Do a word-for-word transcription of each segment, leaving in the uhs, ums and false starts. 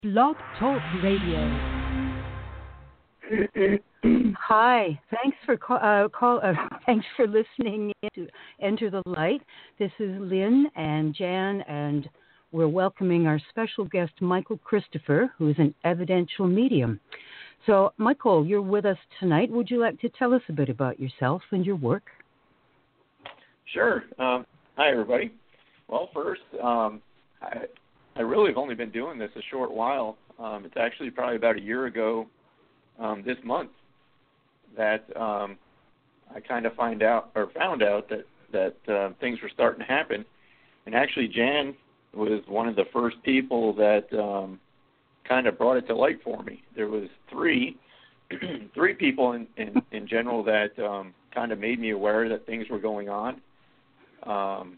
Blog Talk Radio. Hi, thanks for call, uh, call uh, thanks for listening in to Enter the Light. This is Lynn and Jan, and we're welcoming our special guest, Michael Christopher, who is an evidential medium. So, Michael, you're with us tonight. Would you like to tell us a bit about yourself and your work? Sure. Um, hi, everybody. Well, first, um, I, I really have only been doing this a short while. Um, it's actually probably about a year ago um, this month that um, I kind of find out or found out that that uh, things were starting to happen. And actually, Jan was one of the first people that um, kind of brought it to light for me. There was three three people in, in, in general that um, kind of made me aware that things were going on. Um,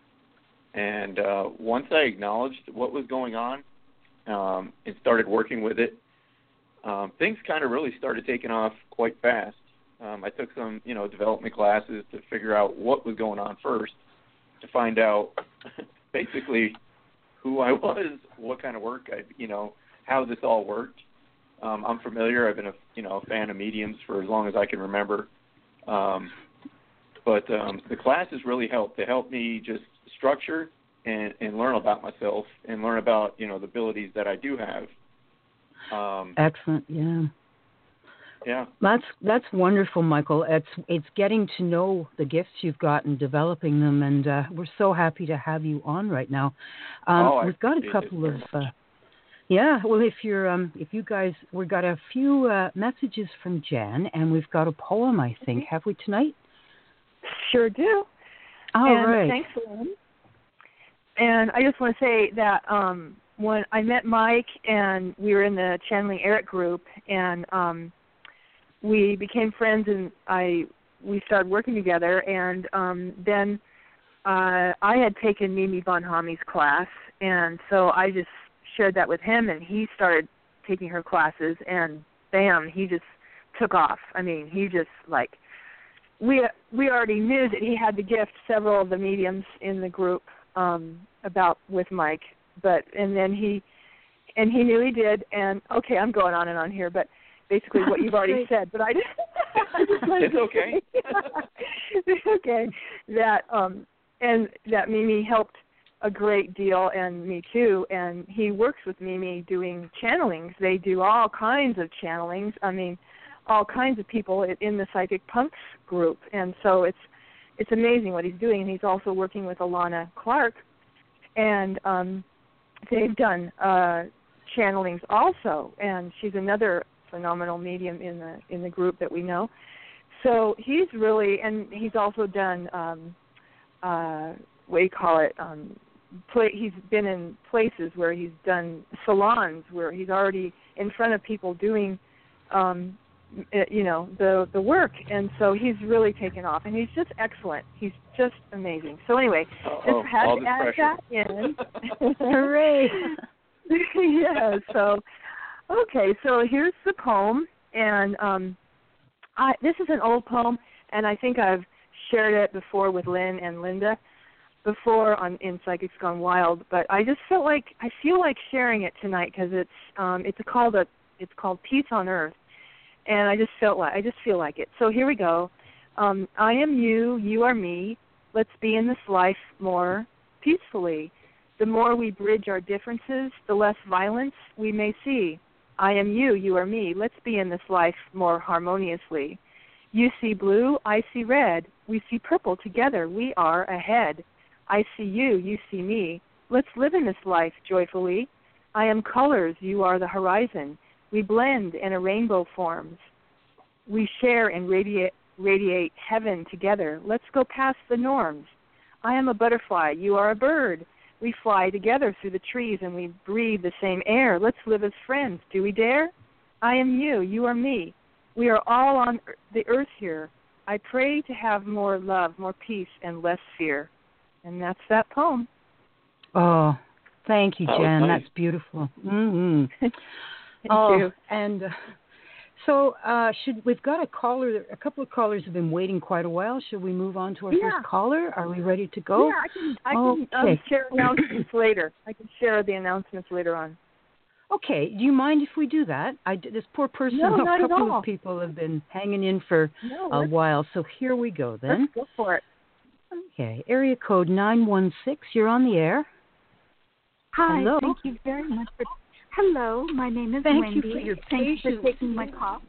and uh, once I acknowledged what was going on um, and started working with it, um, things kind of really started taking off quite fast. Um, I took some, you know, development classes to figure out what was going on first, to find out basically who I was, what kind of work I, you know, how this all worked. Um, I'm familiar. I've been a, you know, a fan of mediums for as long as I can remember. Um, but um, the classes really helped. They helped me just structure and, and learn about myself and learn about, you know, the abilities that I do have. Um, Excellent. Yeah. Yeah. That's that's wonderful, Michael. It's it's getting to know the gifts you've got and developing them, and uh, we're so happy to have you on right now. Um, oh, we've got a couple of. Uh, Yeah, well, if you're, um, if you guys, we've got a few uh, messages from Jan, and we've got a poem, I think. Have we tonight? Sure do. All and right. Thanks, Lynn. And I just want to say that um, when I met Mike, and we were in the Channeling Eric group, and um, we became friends, and I we started working together, and um, then uh, I had taken Mimi Von Hame's class, and so I just shared that with him, and he started taking her classes, and bam, he just took off. I mean, he just like we we already knew that he had the gift. Several of the mediums in the group um, about with Mike, but and then he and he knew he did. And okay, I'm going on and on here, but basically what you've already said. But I just, I just it's okay. okay, that um and that Mimi helped a great deal, and me too, and he works with Mimi doing channelings. They do all kinds of channelings, I mean, all kinds of people in the Psychic Punks group, and so it's it's amazing what he's doing, and he's also working with Alana Clark, and um, they've done uh, channelings also, and she's another phenomenal medium in the in the group that we know. So he's really, and he's also done, um, uh, what do you call it, um, Play, he's been in places where he's done salons where he's already in front of people doing, um, you know, the the work, and so he's really taken off, and he's just excellent. He's just amazing. So anyway, Uh-oh, just had all to this add pressure. that in. Hooray! Yeah. So, okay. So here's the poem, and um, I, this is an old poem, and I think I've shared it before with Lynn and Linda before on in Psychics Gone Wild, but I just felt like I feel like sharing it tonight because it's um, it's called a it's called Peace on Earth, and I just felt like I just feel like it. So here we go. Um, I am you, you are me. Let's be in this life more peacefully. The more we bridge our differences, the less violence we may see. I am you, you are me. Let's be in this life more harmoniously. You see blue, I see red. We see purple together. We are ahead. I see you, you see me. Let's live in this life joyfully. I am colors, you are the horizon. We blend and a rainbow forms. We share and radiate, radiate heaven together. Let's go past the norms. I am a butterfly, you are a bird. We fly together through the trees and we breathe the same air. Let's live as friends. Do we dare? I am you, you are me. We are all on the earth here. I pray to have more love, more peace, and less fear. And that's that poem. Oh, thank you, That was Jan. nice. That's beautiful. Mm-hmm. Thank oh, you. And uh, so, uh, should we've got a caller? A couple of callers have been waiting quite a while. Should we move on to our Yeah. first caller? Are we ready to go? Yeah, I can, I can um, Okay. share announcements later. I can share the announcements later on. Okay, do you mind if we do that? I, this poor person, No, a not at couple all. of people have been hanging in for No, a let's, while, so here we go then. let's go for it. Okay, area code nine one six, you're on the air. Hi, Hello. thank you very much for. Hello, my name is Thank Wendy. you for your Thanks patience. for taking my call.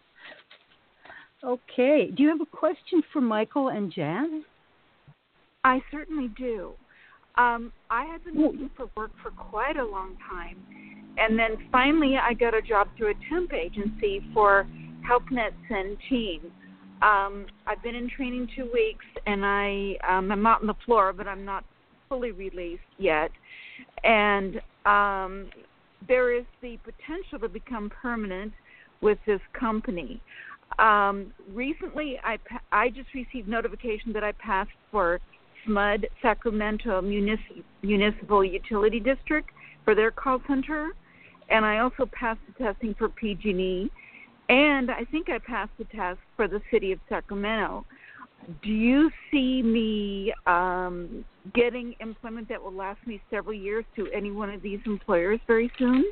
Okay, do you have a question for Michael and Jan? I certainly do. Um, I had been looking for work for quite a long time, and then finally I got a job through a temp agency for HelpNet Centene. Um, I've been in training two weeks, and I um, I'm out on the floor, but I'm not fully released yet. And um, there is the potential to become permanent with this company. Um, recently, I, I just received notification that I passed for S M U D, Sacramento Municip- Municipal Utility District, for their call center, and I also passed the testing for P G and E, and I think I passed the test for the city of Sacramento. Do you see me um, getting employment that will last me several years to any one of these employers very soon?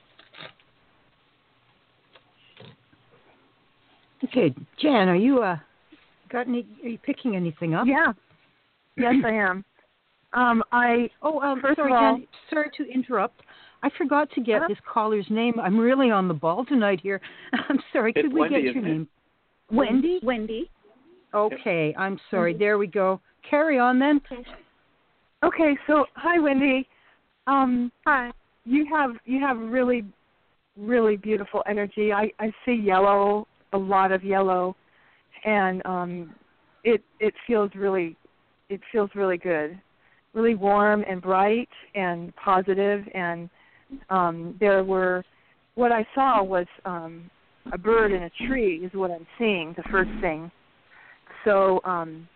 Okay, Jan, are you uh, got any? Are you picking anything up? Yeah. Yes, I am. Um, I Oh, um, first sorry, of all, Jan. Sorry to interrupt. I forgot to get Uh-huh. this caller's name. I'm really on the ball tonight here. I'm sorry. Could It's we Wendy, get your isn't it? name? Wendy. Wendy. Okay, I'm sorry. There we go. Carry on then. okay. So, hi, Wendy. Um, Hi. you have you have really, really beautiful energy. I, I see yellow, a lot of yellow, and um, it it feels really, it feels really good, really warm and bright and positive. And um, there were, what I saw was um, a bird in a tree is what I'm seeing. The first thing. So um,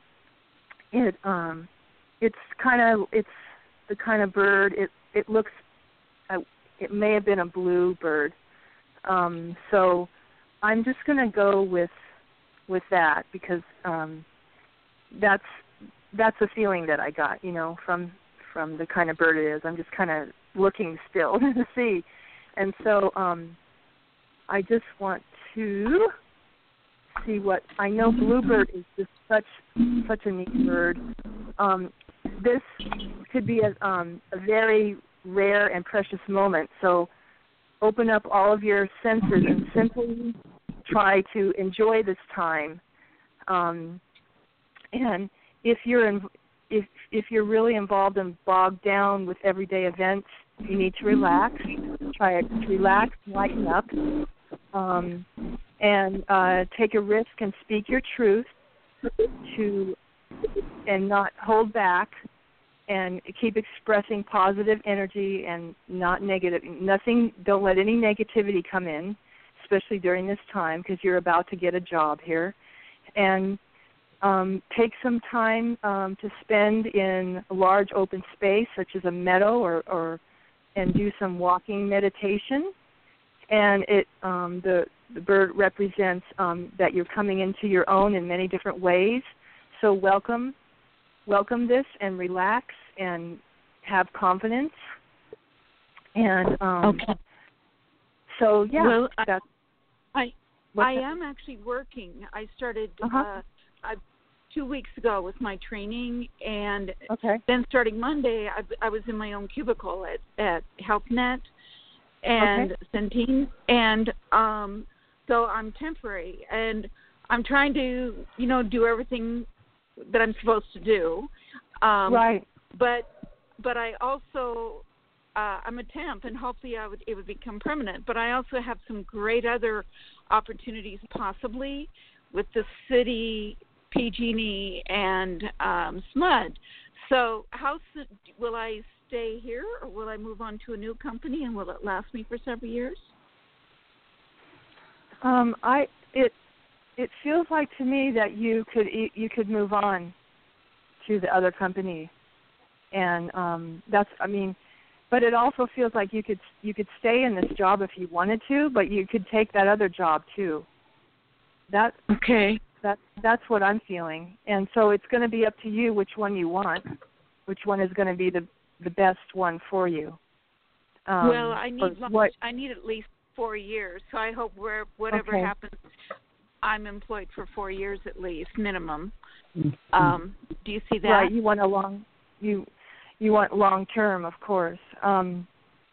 it um, it's kind of it's the kind of bird. It it looks. Uh, it may have been a blue bird. Um, so I'm just going to go with with that because um, that's that's the feeling that I got. You know, from from the kind of bird it is. I'm just kind of looking still to see, and so um, I just want to see what I know. Bluebird is just such such a neat bird. Um, this could be a, um, a very rare and precious moment. So open up all of your senses and simply try to enjoy this time. Um, and if you're in, if if you're really involved and bogged down with everyday events, you need to relax. Try to relax, lighten up. Um, and uh, take a risk and speak your truth to, and not hold back, and keep expressing positive energy and not negative. Nothing. Don't let any negativity come in, especially during this time because you're about to get a job here, and um, take some time um, to spend in a large open space such as a meadow or, or and do some walking meditation. And it um, the the bird represents um, that you're coming into your own in many different ways. So welcome, welcome this, and relax and have confidence. And um, Okay. So yeah, Well, I- that's. I what's I that? am actually working. I started Uh-huh. uh, I, two weeks ago with my training, and Okay. then starting Monday, I, I was in my own cubicle at at HelpNet and Okay. Centene, and um, so I'm temporary, and I'm trying to, you know, do everything that I'm supposed to do. Um, Right. But but I also uh, I'm a temp, and hopefully I would it would become permanent. But I also have some great other opportunities, possibly with the city, P G and E, and um, S M U D. So how soon, will I stay here, or will I move on to a new company, and will it last me for several years? Um, I it it feels like to me that you could you could move on to the other company, and um, that's I mean, but it also feels like you could you could stay in this job if you wanted to, but you could take that other job too. That Okay. that that's what I'm feeling, and so it's going to be up to you which one you want, which one is going to be the the best one for you. Um, well, I need long, what? I need at least four years. So I hope where whatever Okay. happens, I'm employed for four years at least, minimum. Mm-hmm. Um, do you see that? Right. You want a long you you want long term, of course. Um,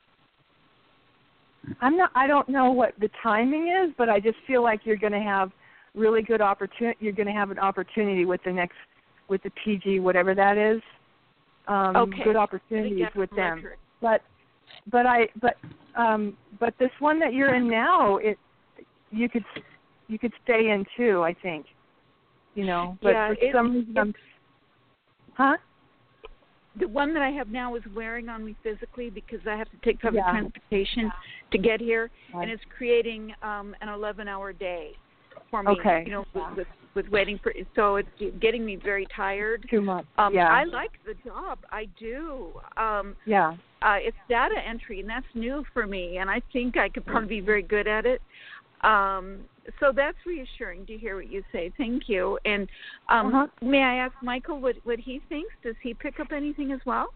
I'm not. I don't know what the timing is, but I just feel like you're going to have really good opportunity. You're going to have an opportunity with the next with the P G, whatever that is. Um, okay. Good opportunities with them. Electric. But but I but um, but this one that you're in now, it you could you could stay in too. I think. You know, but yeah, for it, some reason, I'm, huh? The one that I have now is wearing on me physically because I have to take public Yeah. transportation to get here, Right. and it's creating um, an eleven-hour day for me. Okay. You know, Yeah. with with waiting for, so it's getting me very tired. Too much. Um, yeah. I like the job. I do. Um, yeah. uh, it's data entry, and that's new for me, and I think I could probably be very good at it. Um, so that's reassuring to hear what you say. Thank you. And um, Uh-huh. may I ask Michael what, what he thinks? Does he pick up anything as well?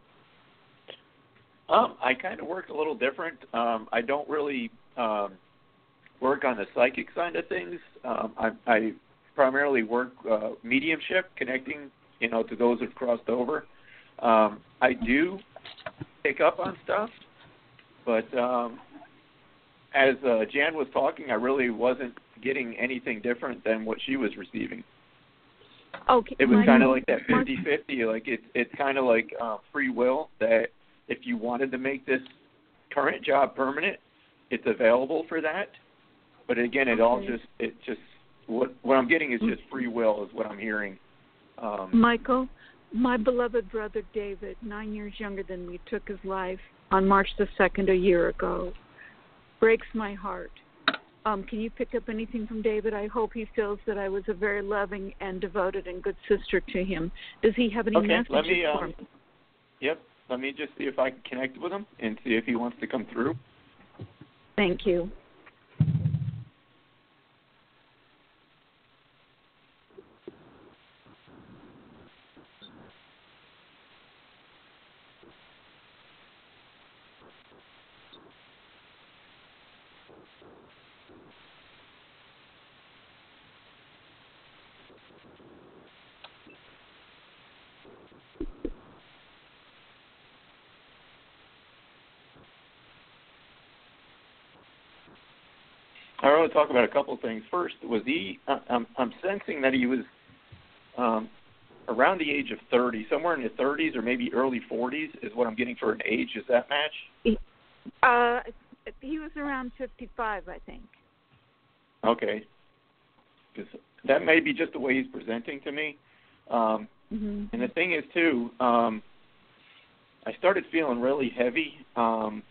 Um, I kind of work a little different. Um, I don't really um, work on the psychic side of things. Um, I, I primarily work uh, mediumship, connecting, you know, to those who've crossed over. Um, I do pick up on stuff, but um, as uh, Jan was talking, I really wasn't getting anything different than what she was receiving. Okay. It was Michael, kind of like that fifty-fifty. Like it's it's kind of like uh, free will, that if you wanted to make this current job permanent, it's available for that. But again, it okay. all just it just what what I'm getting is just free will is what I'm hearing. Um, Michael, my beloved brother David, nine years younger than me, took his life on March the second a year ago. Breaks my heart. Um, can you pick up anything from David? I hope he feels that I was a very loving and devoted and good sister to him. Does he have any okay, messages let me. for Um, me? yep, let me just see if I can connect with him and see if he wants to come through. Thank you. I want to talk about a couple of things. First, was he? I'm, I'm sensing that he was um, around the age of thirty, somewhere in the thirties or maybe early forties is what I'm getting for an age. Does that match? He, uh, he was around fifty-five, I think. Okay. Because that may be just the way he's presenting to me. Um, Mm-hmm. and the thing is, too, um, I started feeling really heavy. Um,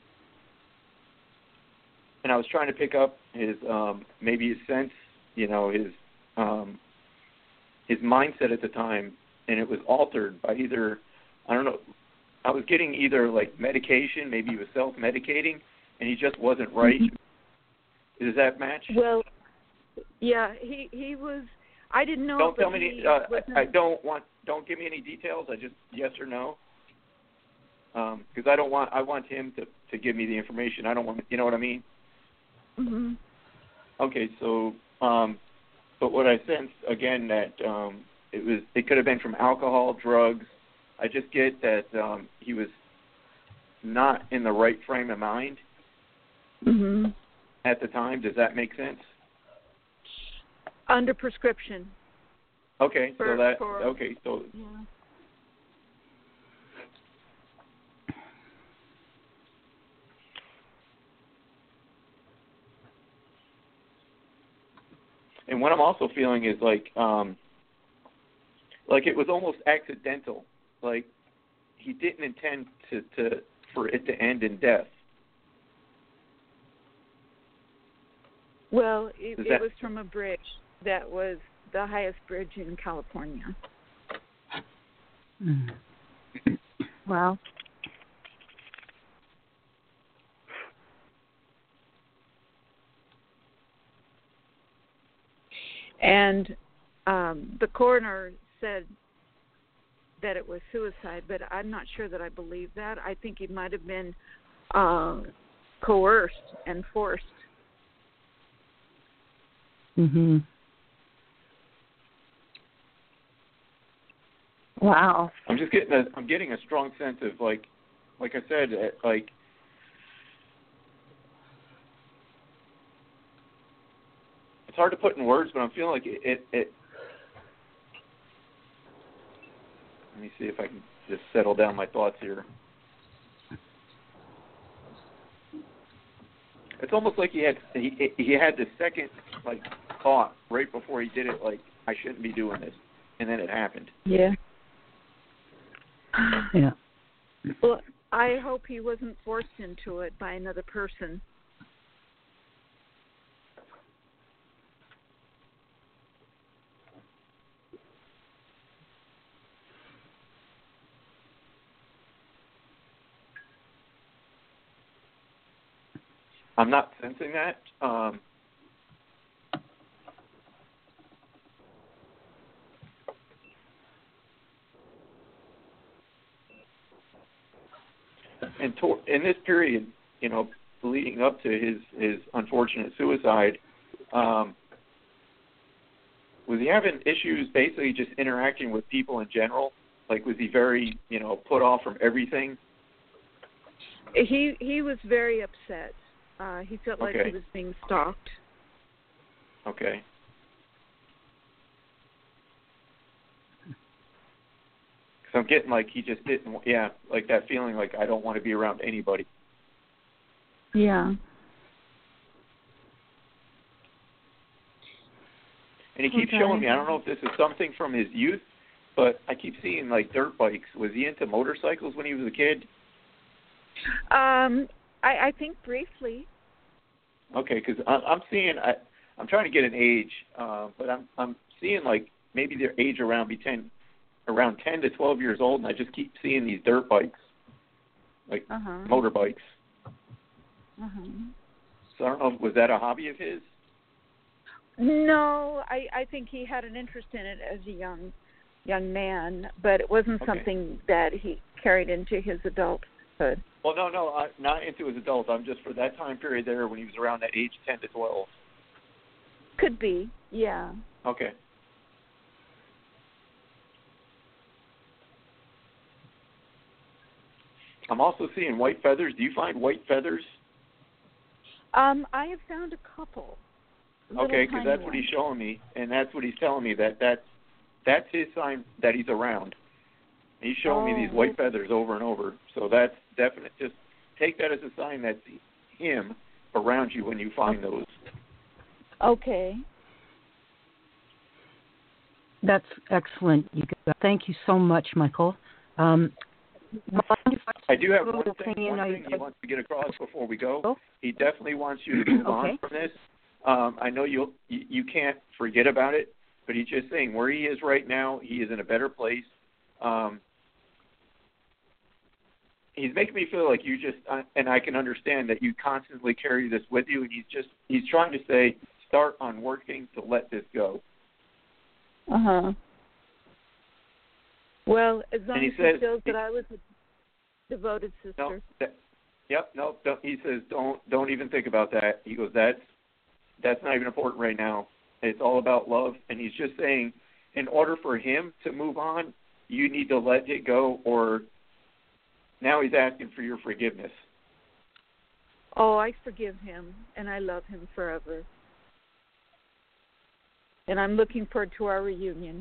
and I was trying to pick up his, um, maybe his sense, you know, his um, his mindset at the time, and it was altered by either, I don't know, I was getting either, like, medication, maybe he was self-medicating, and he just wasn't right. Mm-hmm. Does that match? Well, yeah, he he was. I didn't know. Don't but tell me. he Uh, I, I wasn't- don't want. Don't give me any details. I just yes or no. Because um, I don't want. I want him to, to give me the information. I don't want. You know what I mean? Mm-hmm. Okay. So, um, but what I sensed again that um, it was. It could have been from alcohol, drugs. I just get that um, he was not in the right frame of mind Mm-hmm. at the time. Does that make sense? Under prescription. Okay. For, so that. for, okay. So. Yeah. And what I'm also feeling is like, um, like it was almost accidental. Like he didn't intend to, to for it to end in death. Well, it, that, it was from a bridge that was the highest bridge in California. Mm. Wow. And um, the coroner said that it was suicide, but I'm not sure that I believe that. I think he might have been uh, coerced and forced. Mhm. Wow. I'm just getting a I'm getting a strong sense of like like I said uh, like it's hard to put in words, but I'm feeling like it, it, it let me see if I can just settle down my thoughts here. It's almost like he had he he had the second like thought right before he did it, like I shouldn't be doing this, and then it happened. Yeah. Yeah. Well, I hope he wasn't forced into it by another person. I'm not sensing that. Um, and to, in this period, you know, leading up to his, his unfortunate suicide, um, was he having issues basically just interacting with people in general? Like, was he very, you know, put off from everything? He he was very upset. Uh, he felt like Okay. he was being stalked. Okay. Because I'm getting like he just didn't, yeah, like that feeling like I don't want to be around anybody. Yeah. And he keeps Okay. showing me, I don't know if this is something from his youth, but I keep seeing like dirt bikes. Was he into motorcycles when he was a kid? Um, I, I think briefly. Okay, because I'm seeing, I, I'm trying to get an age, uh, but I'm I'm seeing like maybe their age around be ten, around ten to twelve years old, and I just keep seeing these dirt bikes, like Uh-huh. motorbikes. Uh-huh. So I don't know, was that a hobby of his? No, I, I think he had an interest in it as a young young man, but it wasn't Okay. something that he carried into his adulthood. Well, no, no, I, not into his adult. I'm just for that time period there when he was around that age, ten to twelve. Could be, yeah. Okay. I'm also seeing white feathers. Do you find white feathers? Um, I have found a couple. Little Okay, because tiny that's what ones. he's showing me, and that's what he's telling me, that that's, that's his sign that he's around. He's showing me these Oh. white feathers over and over. So that's definite. Just take that as a sign that's him around you when you find those. Okay. That's excellent. You guys. Thank you so much, Michael. Um, I do have one little thing, thing one I- thing he wants to get across before we go. Oh. He definitely wants you to move Okay. on from this. Um, I know you'll, you you can't forget about it, but he's just saying where he is right now, he is in a better place. Um, he's making me feel like you just, uh, and I can understand that you constantly carry this with you, and he's just, he's trying to say, start on working to let this go. Uh-huh. Well, as long And he as says- he feels he- that I was a devoted sister. No, that, yep, no, don't, he says don't don't even think about that. He goes, that's that's not even important right now. It's all about love, and he's just saying, in order for him to move on, you need to let it go, or now he's asking for your forgiveness. Oh, I forgive him, and I love him forever. And I'm looking forward to our reunion.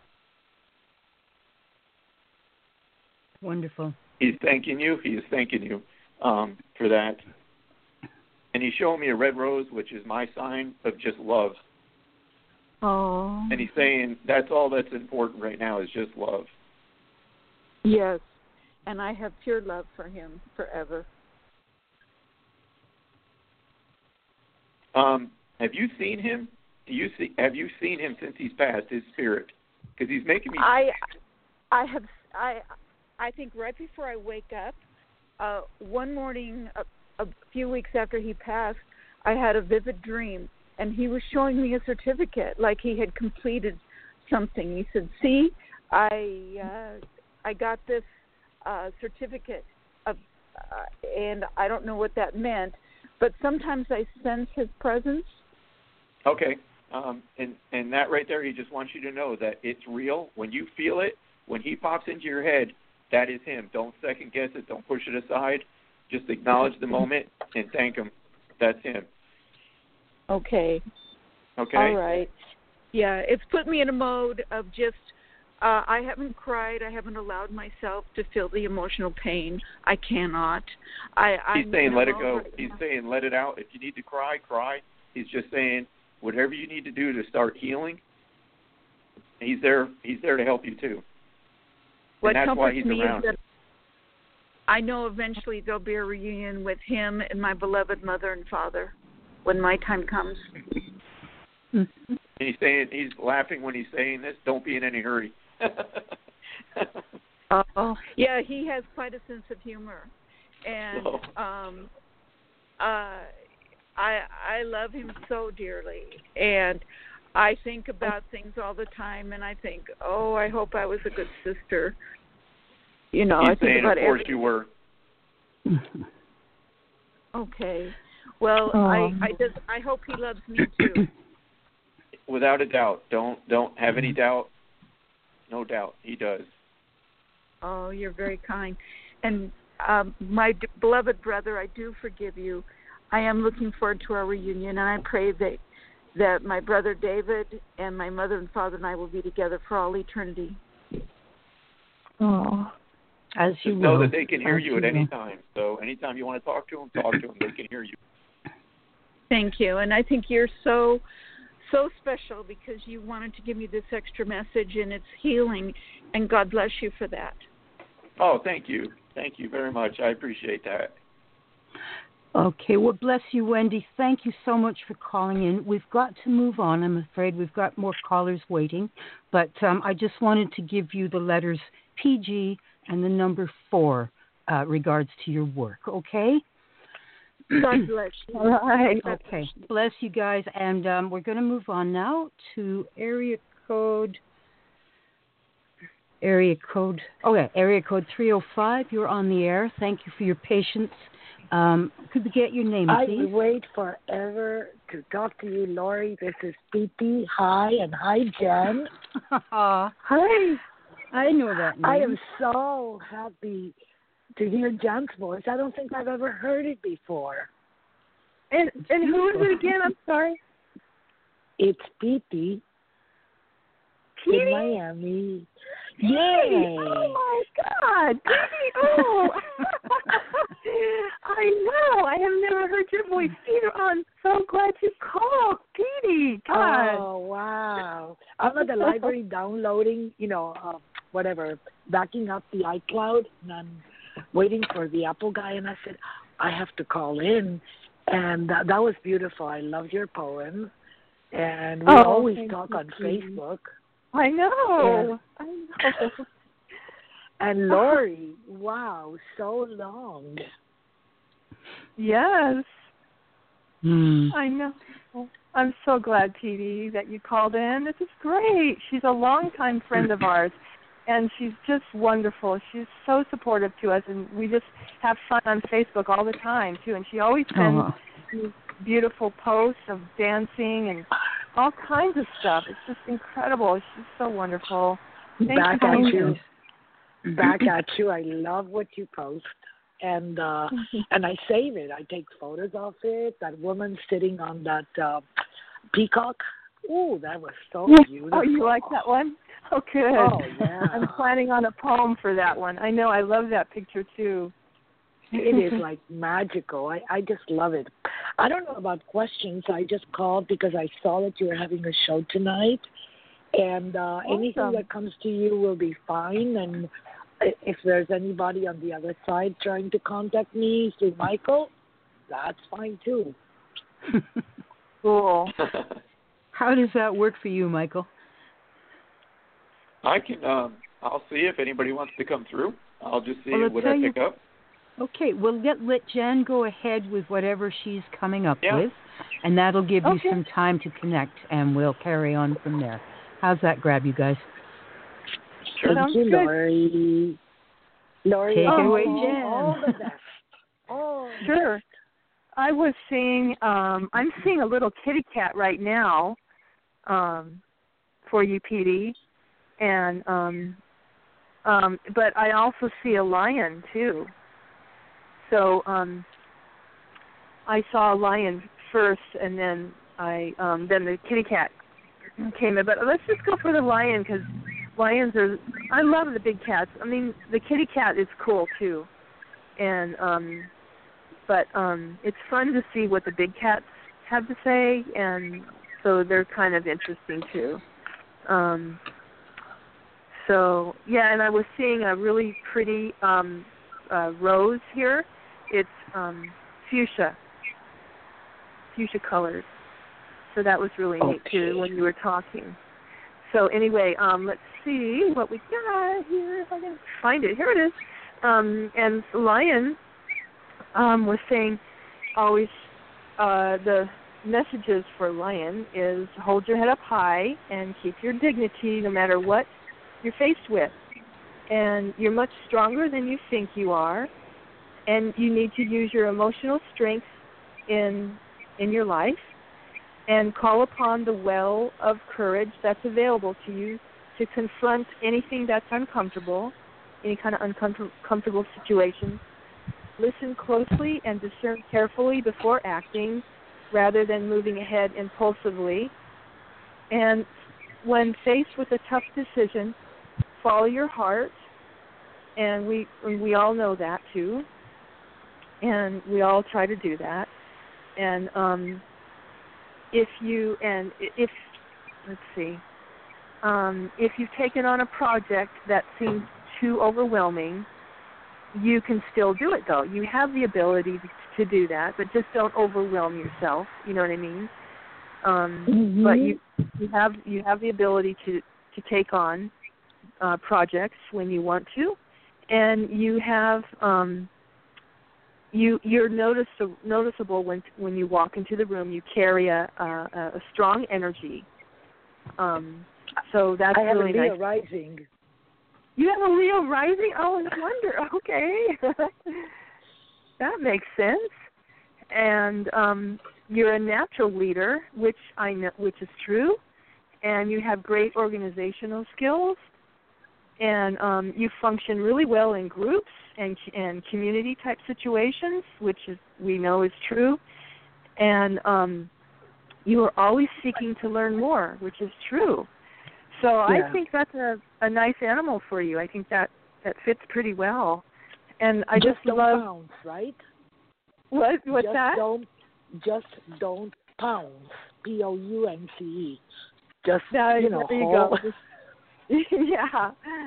Wonderful. He's thanking you. He is thanking you um, for that. And he's showing me a red rose, which is my sign of just love. Oh. And he's saying that's all that's important right now is just love. Yes, and I have pure love for him forever. Um, have you seen him? Do you see? Have you seen him since he's passed? His spirit, because he's making me. I, I have. I, I think right before I wake up, uh, one morning, a, a few weeks after he passed, I had a vivid dream, and he was showing me a certificate, like he had completed something. He said, "See, I, uh, I got this uh, certificate of uh, and I don't know what that meant, but sometimes I sense his presence. Okay. Um, and, and that right there, he just wants you to know that it's real. When you feel it, when he pops into your head, that is him. Don't second guess it. Don't push it aside. Just acknowledge the moment and thank him. That's him. Okay. Okay? All right. Yeah, it's put me in a mode of just, uh, I haven't cried. I haven't allowed myself to feel the emotional pain. I cannot. I, He's I'm saying let it go. Right He's now. saying let it out. If you need to cry, cry. He's just saying whatever you need to do to start healing, he's there. He's there to help you too. What and that's why comforts he's me around. is that I know eventually there'll be a reunion with him and my beloved mother and father when my time comes. And he's saying, he's laughing when he's saying this. Don't be in any hurry. Oh, yeah, he has quite a sense of humor, and oh. um, uh, I I love him so dearly, and I think about things all the time, and I think, oh, I hope I was a good sister. You know, he's I think saying, about of course everything. you were. Okay, well, Oh. I I just I hope he loves me too. Without a doubt. Don't don't have any doubt. No doubt, he does. Oh, you're very kind. And um, my d- beloved brother, I do forgive you. I am looking forward to our reunion, and I pray that that my brother David and my mother and father and I will be together for all eternity. Oh, as you Just will. know that they can hear As you at you any will. time. So anytime you want to talk to them, talk to them. They can hear you. Thank you. And I think you're so, so special because you wanted to give me this extra message, and it's healing, and God bless you for that. Oh, thank you. Thank you very much. I appreciate that. Okay, well, bless you, Wendy. Thank you so much for calling in. We've got to move on. I'm afraid we've got more callers waiting. But um, I just wanted to give you the letters P G and the number four uh, regards to your work, okay? God bless you. All right. Okay, bless you guys. And um, we're going to move on now to area code... Area code, oh yeah, area code three oh five. You're on the air. Thank you for your patience. Um, could we get your name, I please? wait forever to talk to you, Lori. This is P T. Hi, and hi, Jen. Hi. I know that name. I am so happy to hear Jen's voice. I don't think I've ever heard it before. And and who is it again? I'm sorry. It's P T. In Miami. Yay! Yay! Oh my God! Petey! Oh, I know. I have never heard your voice either. I'm so glad you called, Petey. God. Oh wow! I'm at the library downloading, you know, uh, whatever, backing up the iCloud, and I'm waiting for the Apple guy. And I said, I have to call in, and that, that was beautiful. I love your poem, and we Oh, always thank talk you, on Petey. Facebook. I know. And, I know. and Lori, wow, so long. Yes. Hmm. I know. I'm so glad, Petey, that you called in. This is great. She's a longtime friend of ours, and she's just wonderful. She's so supportive to us, and we just have fun on Facebook all the time, too. And she always sends Oh. these beautiful posts of dancing and all kinds of stuff. It's just incredible. She's so wonderful. Thank Back you. at Thank you. Back at you. I love what you post. And uh, and I save it. I take photos of it. That woman sitting on that uh, peacock. Ooh, that was so beautiful. Oh, you like that one? Oh, good. Oh, yeah. I'm planning on a poem for that one. I know. I love that picture, too. It is like magical. I, I just love it. I don't know about questions. I just called because I saw that you were having a show tonight. And uh, Awesome. anything that comes to you will be fine. And if there's anybody on the other side trying to contact me through Michael, that's fine too. Cool. How does that work for you, Michael? I can. Um, I'll see if anybody wants to come through. I'll just see Well, I'll what I tell pick you- up. Okay, well, let, let Jen go ahead with whatever she's coming up Yeah. with, and that'll give Okay. you some time to connect, and we'll carry on from there. How's that grab, you guys? Sure. Thank Sounds you, good. Lori. Lori, Take it all, away, all, Jen. all the best. Oh, sure. I was seeing, um, I'm seeing a little kitty cat right now um, for you, Petey. And, um, um, but I also see a lion, too. So um, I saw a lion first, and then I, um, then the kitty cat came in. But let's just go for the lion, because lions are, I love the big cats. I mean, the kitty cat is cool, too. And, um, but um, it's fun to see what the big cats have to say, and so they're kind of interesting, too. Um, so, yeah, and I was seeing a really pretty um, uh, rose here. It's um, fuchsia, fuchsia colored. So that was really okay. neat, too, when you were talking. So anyway, um, let's see what we got here, if I can find it. Here it is. Um, and Lion um, was saying always uh, the messages for Lion is hold your head up high and keep your dignity no matter what you're faced with. And you're much stronger than you think you are, and you need to use your emotional strength in in your life and call upon the well of courage that's available to you to confront anything that's uncomfortable, any kind of uncomfortable situation. Listen closely and discern carefully before acting rather than moving ahead impulsively. And when faced with a tough decision, follow your heart, and we and we all know that too, and we all try to do that. And um, if you and if let's see, um, if you've taken on a project that seems too overwhelming, you can still do it though. You have the ability to do that, but just don't overwhelm yourself. You know what I mean? Um, mm-hmm. But you you have you have the ability to to take on uh, projects when you want to, and you have um, you you're notice, noticeable when when you walk into the room. You carry a a, a strong energy. Um, so that's I have really a Leo nice. rising. You have a Leo rising? Oh, no wonder. Okay. That makes sense. And um, you're a natural leader, which I know, which is true. And you have great organizational skills. And um, you function really well in groups and and community type situations, which is we know is true. And um, you are always seeking to learn more, which is true. So yeah. I think that's a, a nice animal for you. I think that, that fits pretty well. And I just, just don't love pounce, right? What what's just that? Don't just don't pounce. P O U N C E. Just no, you know, there you hold. go. Yeah.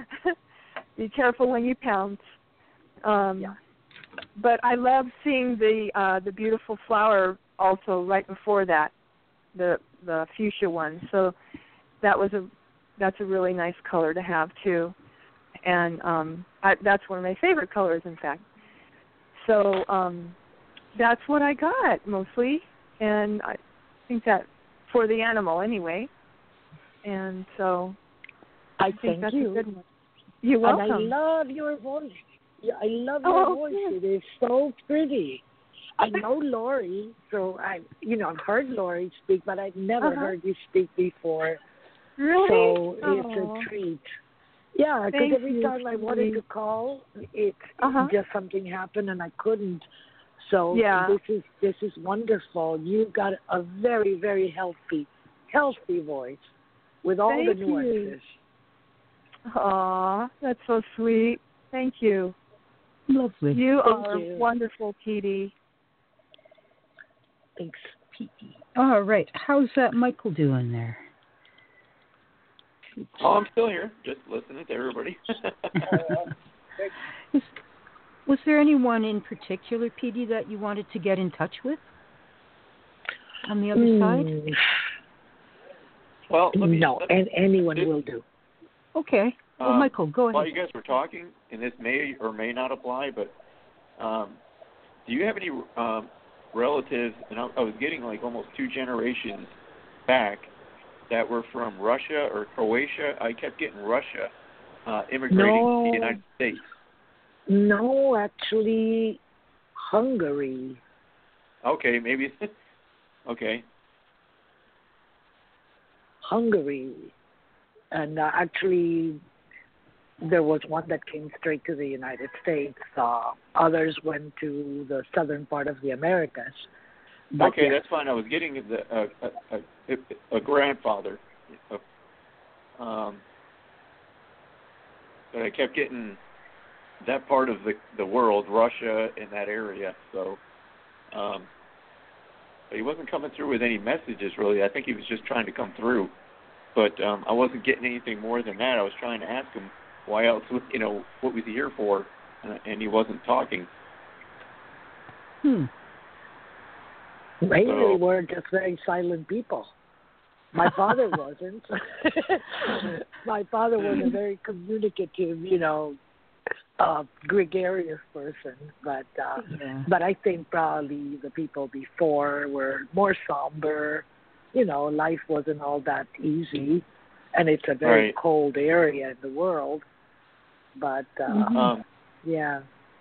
Be careful when you pounce. Um, yeah. But I love seeing the uh, the beautiful flower also right before that, the the fuchsia one. So that was a that's a really nice color to have too, and um, I, that's one of my favorite colors, in fact. So um, that's what I got mostly, and I think that for the animal anyway. And so I, I think thank that's you. a good one. You're welcome. And I love your voice. Yeah, I love oh, your voice. Yeah. It is so pretty. I know Lori, so I, you know, I've heard Lori speak, but I've never uh-huh. heard you speak before. Really? So oh. it's a treat. Yeah, because every you, time I wanted to call, it uh-huh. just something happened and I couldn't. So yeah. this is this is wonderful. You've got a very very healthy, healthy voice with all Thank the nuances. Aw, that's so sweet. Thank you. Lovely. You Thank are you. wonderful, Petey. Thanks, Petey. All right. How's that Michael doing there? Oh, I'm still here, just listening to everybody. Is, was there anyone in particular, Petey, that you wanted to get in touch with on the other mm. side? Well, let me, no, let me, and anyone it, will do. Okay. Well, um, Michael, go ahead. While you guys were talking, and this may or may not apply, but um, do you have any um, relatives, and I, I was getting like almost two generations back, that were from Russia or Croatia? I kept getting Russia uh, immigrating no, to the United States. No, actually, Hungary. Okay, maybe. Okay. Hungary. And uh, actually, there was one that came straight to the United States. Uh, others went to the southern part of the Americas. But okay, yes. that's fine. I was getting the, uh, a, a, a grandfather. Um, but I kept getting that part of the, the world, Russia and that area. So um, but he wasn't coming through with any messages, really. I think he was just trying to come through. But um, I wasn't getting anything more than that. I was trying to ask him why else, you know, what was he here for, and, and he wasn't talking. Hmm. Maybe So- they were just very silent people. My father wasn't. My father was a very communicative, you know, uh, gregarious person. But uh, Yeah. but I think probably the people before were more somber. You know, life wasn't all that easy, and it's a very Right. cold area in the world. But uh, Mhm. Um, yeah,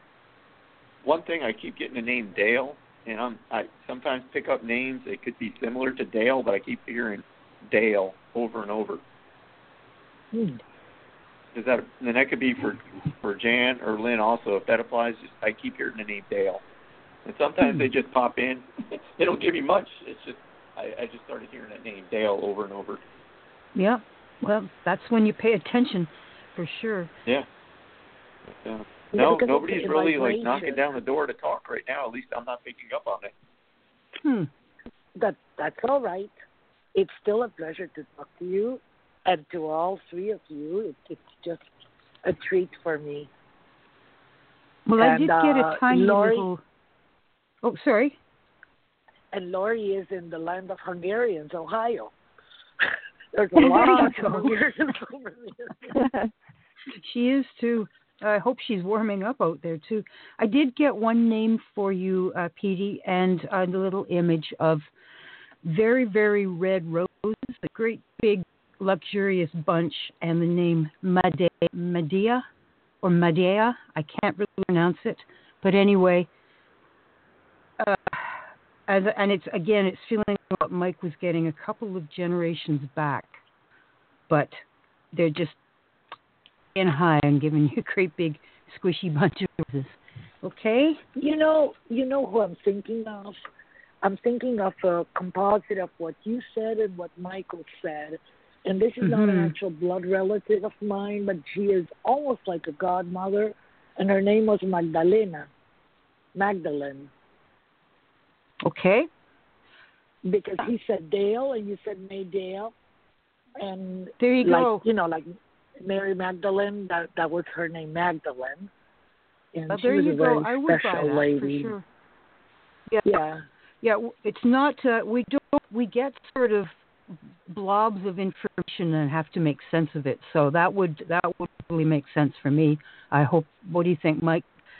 one thing, I keep getting the name Dale, and I'm, I sometimes pick up names that could be similar to Dale, but I keep hearing Dale over and over. hmm. Is that, and that could be for for Jan or Lynn also, if that applies. Just, I keep hearing the name Dale, and sometimes Hmm. they just pop in. They don't give me much. It's just I, I just started hearing that name Dale over and over. Yeah. Well, that's when you pay attention, for sure. Yeah. But, uh, Yeah, no, because nobody's it's a really like vibration. knocking down the door to talk right now. At least I'm not picking up on it. Hmm. That that's all right. It's still a pleasure to talk to you, and to all three of you. It, it's just a treat for me. Well, I And, did get uh, a tiny Lori- little. Oh, sorry. And Lori is in the land of Hungarians, Ohio. There's a lot of There you go. Hungarians over there. She is too. I hope she's warming up out there too. I did get one name for you, uh, Petey, and a little image of very, very red roses, a great big luxurious bunch, and the name Made- Medea or Medea. I can't really pronounce it, but anyway. Uh, as, and it's again, it's feeling what Mike was getting a couple of generations back, but they're just in high and giving you a great big squishy bunch of roses. Okay? You know, you know who I'm thinking of? I'm thinking of a composite of what you said and what Michael said. And this is mm-hmm. not an actual blood relative of mine, but she is almost like a godmother. And her name was Magdalena. Magdalene. Okay. Because he said Dale and you said May Dale. And there you like, go. You know, like Mary Magdalene, that that was her name, Magdalene. And well, she there was you a very go. I would special buy that lady. for sure. Yeah. Yeah. Yeah, it's not, uh, we don't, we get sort of blobs of information and have to make sense of it. So that would, that would really make sense for me. I hope, what do you think, Mike?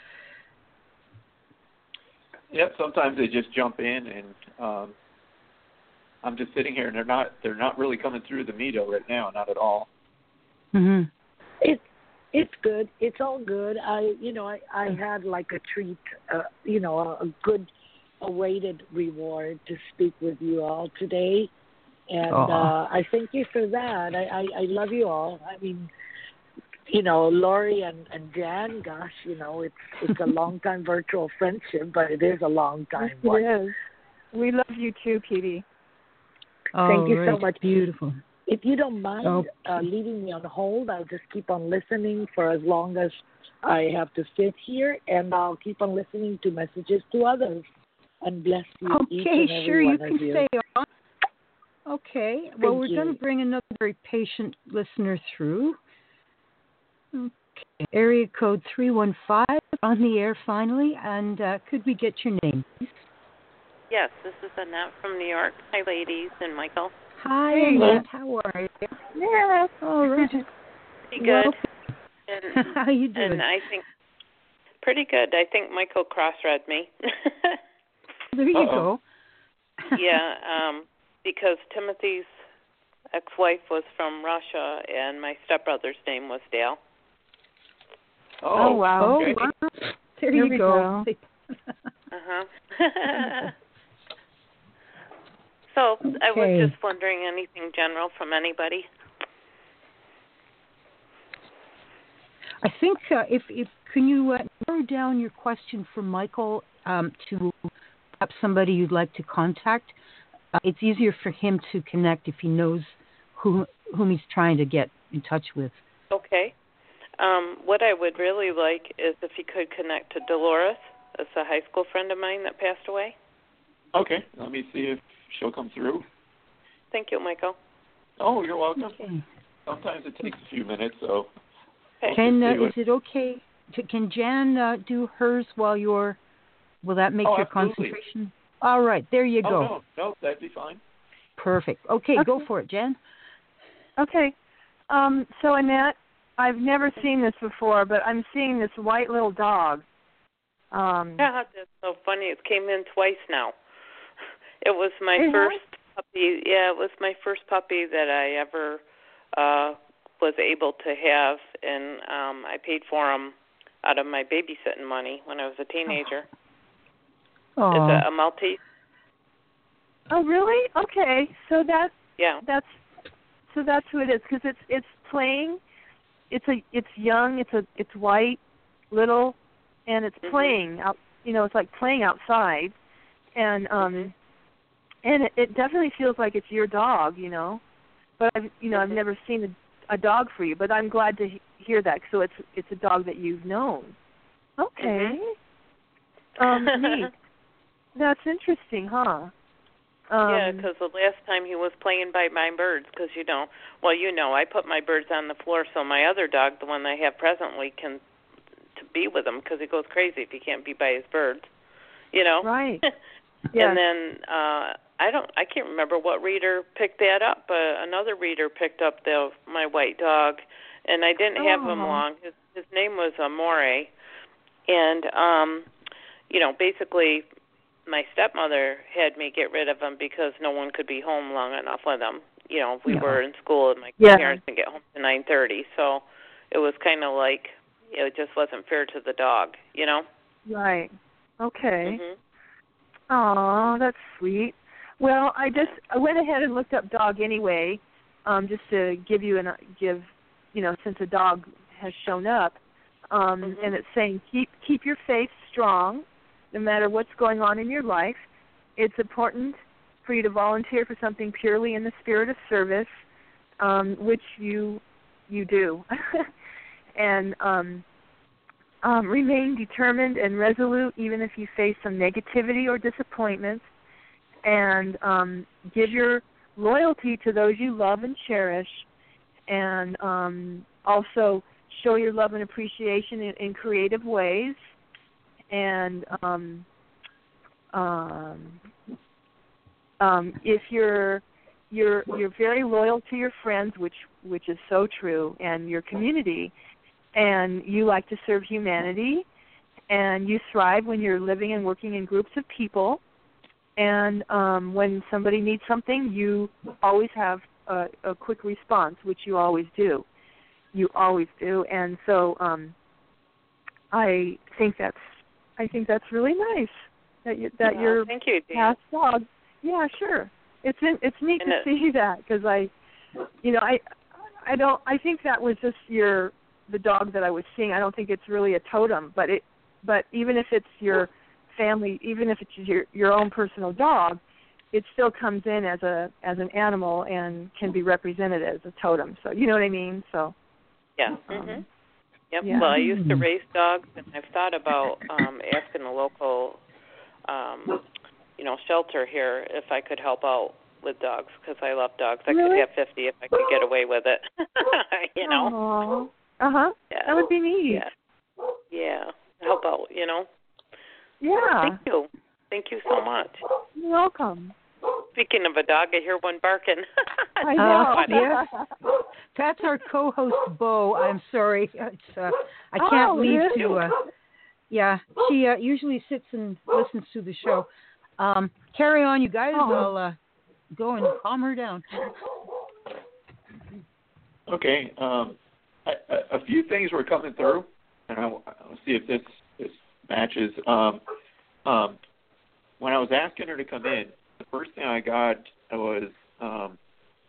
Yep, sometimes they just jump in and um, I'm just sitting here and they're not, they're not really coming through the Mito right now, not at all. Mm-hmm. It's, it's good. It's all good. I, you know, I, I had like a treat, uh, you know, a, a good, awaited reward to speak with you all today, and uh, I thank you for that. I, I, I love you all. I mean, you know, Lori and, and Jan, gosh, you know, it's it's a long time virtual friendship, but it is a long time yes, one. It is. We love you too, Petey. Oh, thank you right. so much. Beautiful. If you don't mind oh. uh, leaving me on hold, I'll just keep on listening for as long as I have to sit here, and I'll keep on listening to messages to others. And bless you, okay, each and every sure, one you can of you. stay on. Okay, well, Thank we're you. going to bring another very patient listener through. Okay, area code three one five on the air finally, and uh, could we get your name, please? Yes, this is Annette from New York. Hi, ladies and Michael. Hi, Hey. Annette. How are you? Yeah. All right. Pretty good. Well, and, how you doing? and I think pretty good. I think Michael cross-read me. There you Uh-oh. go. yeah, um, because Timothy's ex-wife was from Russia, and my stepbrother's name was Dale. Oh, Oh, wow. Oh, okay. wow. There Here you we go. go. Uh-huh. So okay. I was just wondering, anything general from anybody? I think uh, if, if can you uh, narrow down your question for Michael um, to perhaps somebody you'd like to contact? Uh, it's easier for him to connect if he knows who whom he's trying to get in touch with. Okay. Um, what I would really like is if you could connect to Dolores. It's a high school friend of mine that passed away. Okay. Let me see if she'll come through. Thank you, Michael. Oh, you're welcome. Okay. Sometimes it takes a few minutes, so. Okay. Can uh, is it okay? To, can Jan uh, do hers while you're? Will that make oh, your absolutely. concentration? All right, there you oh, go. No, no, that'd be fine. Perfect. Okay, okay. go for it, Jan. Okay. Um, so Annette, I've never seen this before, but I'm seeing this white little dog. Um, Yeah, that's so funny. It came in twice now. It was my it first has? puppy. Yeah, it was my first puppy that I ever uh, was able to have, and um, I paid for him out of my babysitting money when I was a teenager. Oh. It's a, a Maltese. Oh, really? Okay. So that Yeah. that's so that's who it is, because it's it's playing. It's a it's young. It's a it's white, little, and it's mm-hmm. playing out. You know, it's like playing outside, and um, mm-hmm. and it, it definitely feels like it's your dog. You know, but I've you know mm-hmm. I've never seen a, a dog for you. But I'm glad to he- hear that. So it's it's a dog that you've known. Okay. Mm-hmm. Um, neat. That's interesting, huh? Um, yeah, because the last time he was playing by my birds, because, you know, well, you know, I put my birds on the floor so my other dog, the one I have presently, can to be with him, because he goes crazy if he can't be by his birds, you know? Right. Yes. And then uh, I don't, I can't remember what reader picked that up, but another reader picked up the my white dog, and I didn't have oh. him long. His, his name was Amore, and, um, you know, basically my stepmother had me get rid of him because no one could be home long enough with him. You know, we yeah. were in school and my yeah. parents didn't get home to nine thirty, so it was kind of like, you know, it just wasn't fair to the dog, you know? Right. Okay. Mhm. Aw, that's sweet. Well, I just I went ahead and looked up dog anyway, um, just to give you an give, you know, since a dog has shown up, um, Mhm. and it's saying keep keep your faith strong, no matter what's going on in your life. It's important for you to volunteer for something purely in the spirit of service, um, which you you do, and um, um, remain determined and resolute even if you face some negativity or disappointment, and um, give your loyalty to those you love and cherish, and um, also show your love and appreciation in, in creative ways, and um, um, um, if you're you're you're very loyal to your friends, which which is so true, and your community, and you like to serve humanity, and you thrive when you're living and working in groups of people, and um, when somebody needs something, you always have a, a quick response, which you always do. You always do, and so um, I think that's I think that's really nice that you, that Well, your thank you, Dan. past dog. Yeah, sure. It's in, it's neat And to it, see that, because I, you know, I I don't I think that was just your the dog that I was seeing. I don't think it's really a totem, but it but even if it's your family, even if it's your your own personal dog, it still comes in as a as an animal and can be represented as a totem. So you know what I mean? So yeah. um, Mhm. Yep. yeah. Well, I used to raise dogs, and I've thought about um, asking the local, um, you know, shelter here if I could help out with dogs, because I love dogs. I Really? could have fifty if I could get away with it. You know. Uh huh. Yeah. That would be neat. Yeah. Yeah. Help out. You know. Yeah. Thank you. Thank you so much. You're welcome. Speaking of a dog, I hear one barking. I know. Uh, yeah. That's our co-host, Bo. I'm sorry. It's, uh, I can't oh, leave really? to. Uh, yeah, she uh, usually sits and listens to the show. Um, carry on, you guys. Oh. I'll uh, go and calm her down. Okay. Um, I, a, a few things were coming through, and I'll, I'll see if this, this matches. Um, um, when I was asking her to come in, the first thing I got was, um,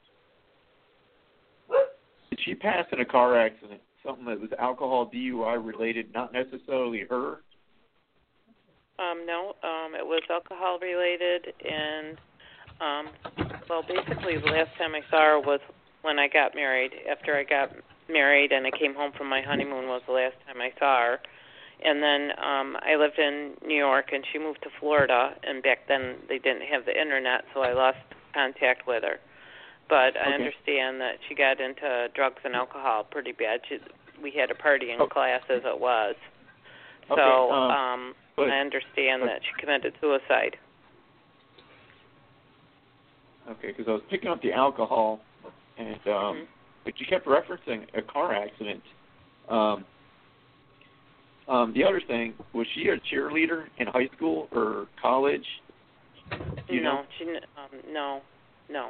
did she pass in a car accident? Something that was alcohol D U I related, not necessarily her. Um, no, um, it was alcohol related, and um, well, basically the last time I saw her was when I got married. After I got married and I came home from my honeymoon was the last time I saw her. And then um, I lived in New York, and she moved to Florida, and back then they didn't have the internet, so I lost contact with her. But I okay. understand that she got into drugs and alcohol pretty bad. She, we had a party in oh. class as it was. Okay, so um, um, but, I understand but, that she committed suicide. Okay, because I was picking up the alcohol, and um, mm-hmm. but you kept referencing a car accident. Um, um, the other thing, was she a cheerleader in high school or college? Do you no, know? she um, no, no.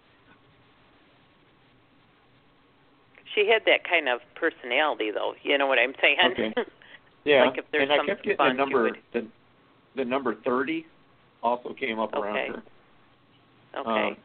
She had that kind of personality, though. You know what I'm saying? Okay. Yeah, like if there's and I kept getting fun, the number, would... the, the number thirty also came up okay. around her. Okay. Um,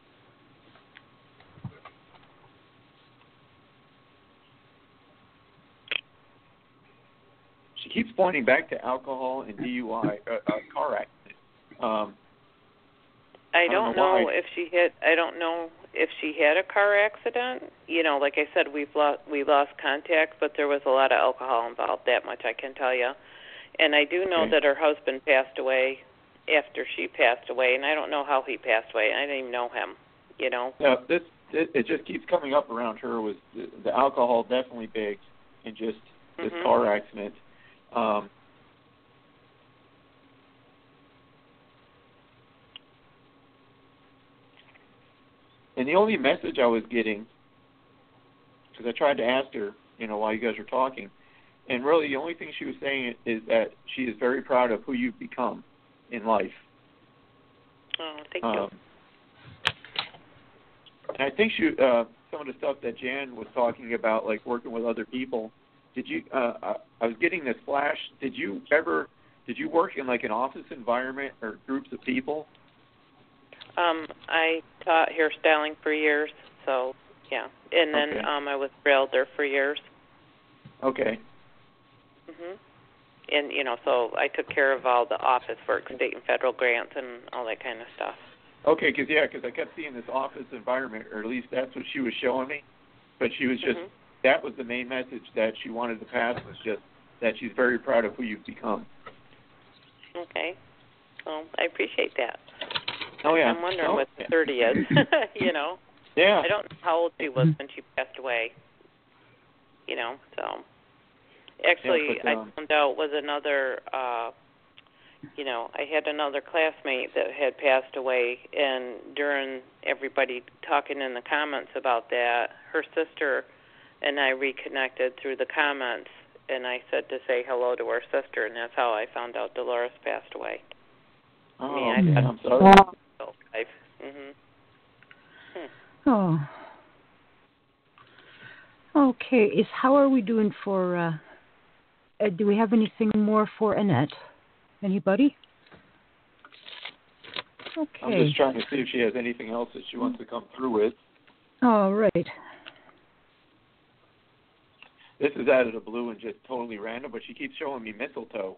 she keeps pointing back to alcohol and D U I, uh, uh, car accident. Um, I I don't, don't know, know why. if she had. I don't know if she had a car accident. You know, like I said, we've lost we lost contact, but there was a lot of alcohol involved. That much I can tell you. And I do know okay. that her husband passed away after she passed away, and I don't know how he passed away. I didn't even know him. You know. Yeah, this it, it just keeps coming up around her. Was the, the alcohol definitely big, and just this mm-hmm. car accident. Um, And the only message I was getting, because I tried to ask her, you know, while you guys were talking, and really the only thing she was saying is that she is very proud of who you've become in life. Oh, thank um, you. And I think she, uh, some of the stuff that Jan was talking about, like working with other people, did you, uh, I, I was getting this flash, did you ever, did you work in like an office environment or groups of people? Um, I taught hairstyling for years, so yeah, and then okay. um, I was a realtor for years. Okay. Mhm. And you know, so I took care of all the office work, state and federal grants, and all that kind of stuff. Okay, because yeah, because I kept seeing this office environment, or at least that's what she was showing me. But she was just mm-hmm. that was the main message that she wanted to pass, was just that she's very proud of who you've become. Okay. Well, I appreciate that. Oh yeah. I'm wondering oh, what the yeah. thirty is. You know. Yeah. I don't know how old she was when she passed away. You know, so actually, yeah, but, um, I found out was another. Uh, you know, I had another classmate that had passed away, and during everybody talking in the comments about that, her sister and I reconnected through the comments, and I said to say hello to her sister, and that's how I found out Dolores passed away. Oh, I mean, okay. I, I'm sorry. Mhm. Oh. Okay. Is how are we doing for? Uh, uh, do we have anything more for Annette? Anybody? Okay. I'm just trying to see if she has anything else that she wants to come through with. All right. This is out of the blue and just totally random, but she keeps showing me mistletoe.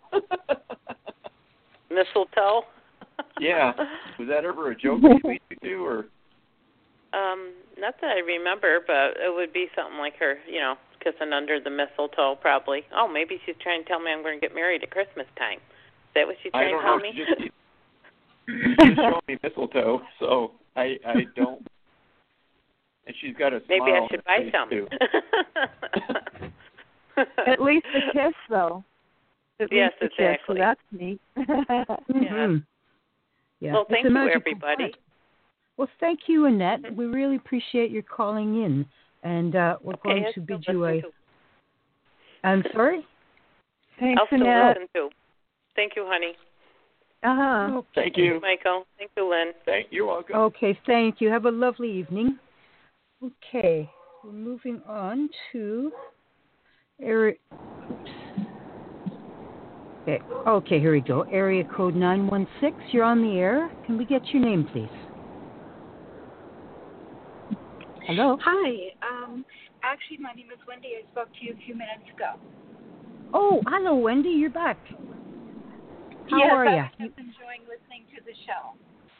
Mistletoe? Yeah. Was that ever a joke between you two, or? Um, not that I remember, but it would be something like her, you know, kissing under the mistletoe, probably. Oh, maybe she's trying to tell me I'm going to get married at Christmas time. Is that what she's trying I don't to tell know. me? She just keeps, she just showing me mistletoe, so I I don't. And she's got a smile. Maybe I should buy some. Too. At least a kiss, though. At yes, least a exactly. kiss, so that's neat. Mm-hmm. Yeah. Well, thank you, everybody. Part. Well, thank you, Annette. We really appreciate your calling in, and uh, we're okay, going I'll to still bid you a. To. I'm sorry. Thanks, I'll still Annette. listen too. Thank you, honey. Uh huh. Okay. Thank you, Michael. Thank you, Lynn. Thank you. Welcome. Okay. Thank you. Have a lovely evening. Okay. We're moving on to Eric. Oops. Okay, okay, here we go. Area code nine one six, you're on the air. Can we get your name, please? Hello? Hi. Um, actually, my name is Wendy. I spoke to you a few minutes ago. Oh, hello, Wendy. You're back. How yes, are I you? was just enjoying listening to the show.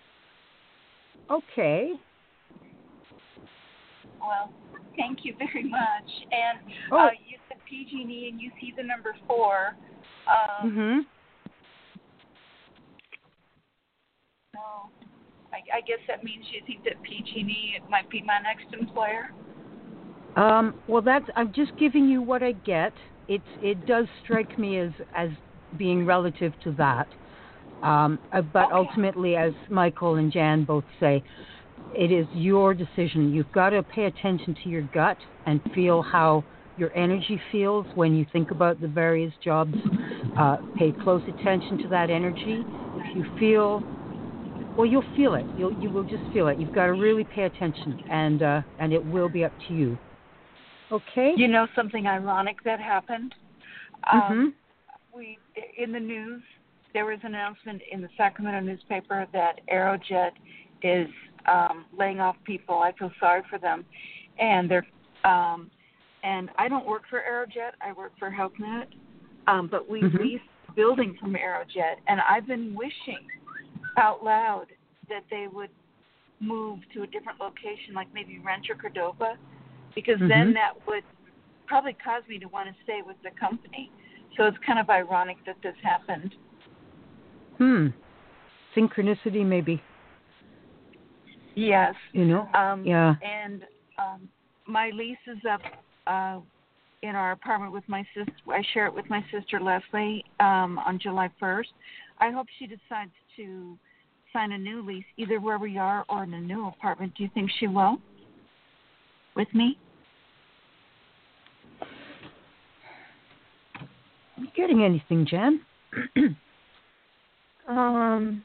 Okay. Well, thank you very much. And Oh. uh, you said P G and E and you see the number four. Um, Mm-hmm. So I, I guess that means you think that P G and E might be my next employer? Um, well, that's. I'm just giving you what I get. It's. It does strike me as as being relative to that. Um, uh, but Okay. ultimately, as Michael and Jan both say, it is your decision. You've got to pay attention to your gut and feel how your energy feels when you think about the various jobs. Uh, pay close attention to that energy. If you feel, well, you'll feel it. You'll you will just feel it. You've got to really pay attention, and uh, and it will be up to you. Okay. You know something ironic that happened? Mm-hmm. Um, we in the news there was an announcement in the Sacramento newspaper that Aerojet is um, laying off people. I feel sorry for them, and they're um, and I don't work for Aerojet. I work for HealthNet, um, but we Mm-hmm. lease a building from Aerojet, and I've been wishing out loud that they would move to a different location, like maybe Rancho Cordova, because Mm-hmm. then that would probably cause me to want to stay with the company. So it's kind of ironic that this happened. Hmm. Synchronicity, maybe. Yes. You know. Um, Yeah. And um, my lease is up uh, in our apartment with my sister. I share it with my sister Leslie um, on July first. I hope she decides to sign a new lease, either where we are or in a new apartment. Do you think she will? With me? Are you getting anything, Jan? Um,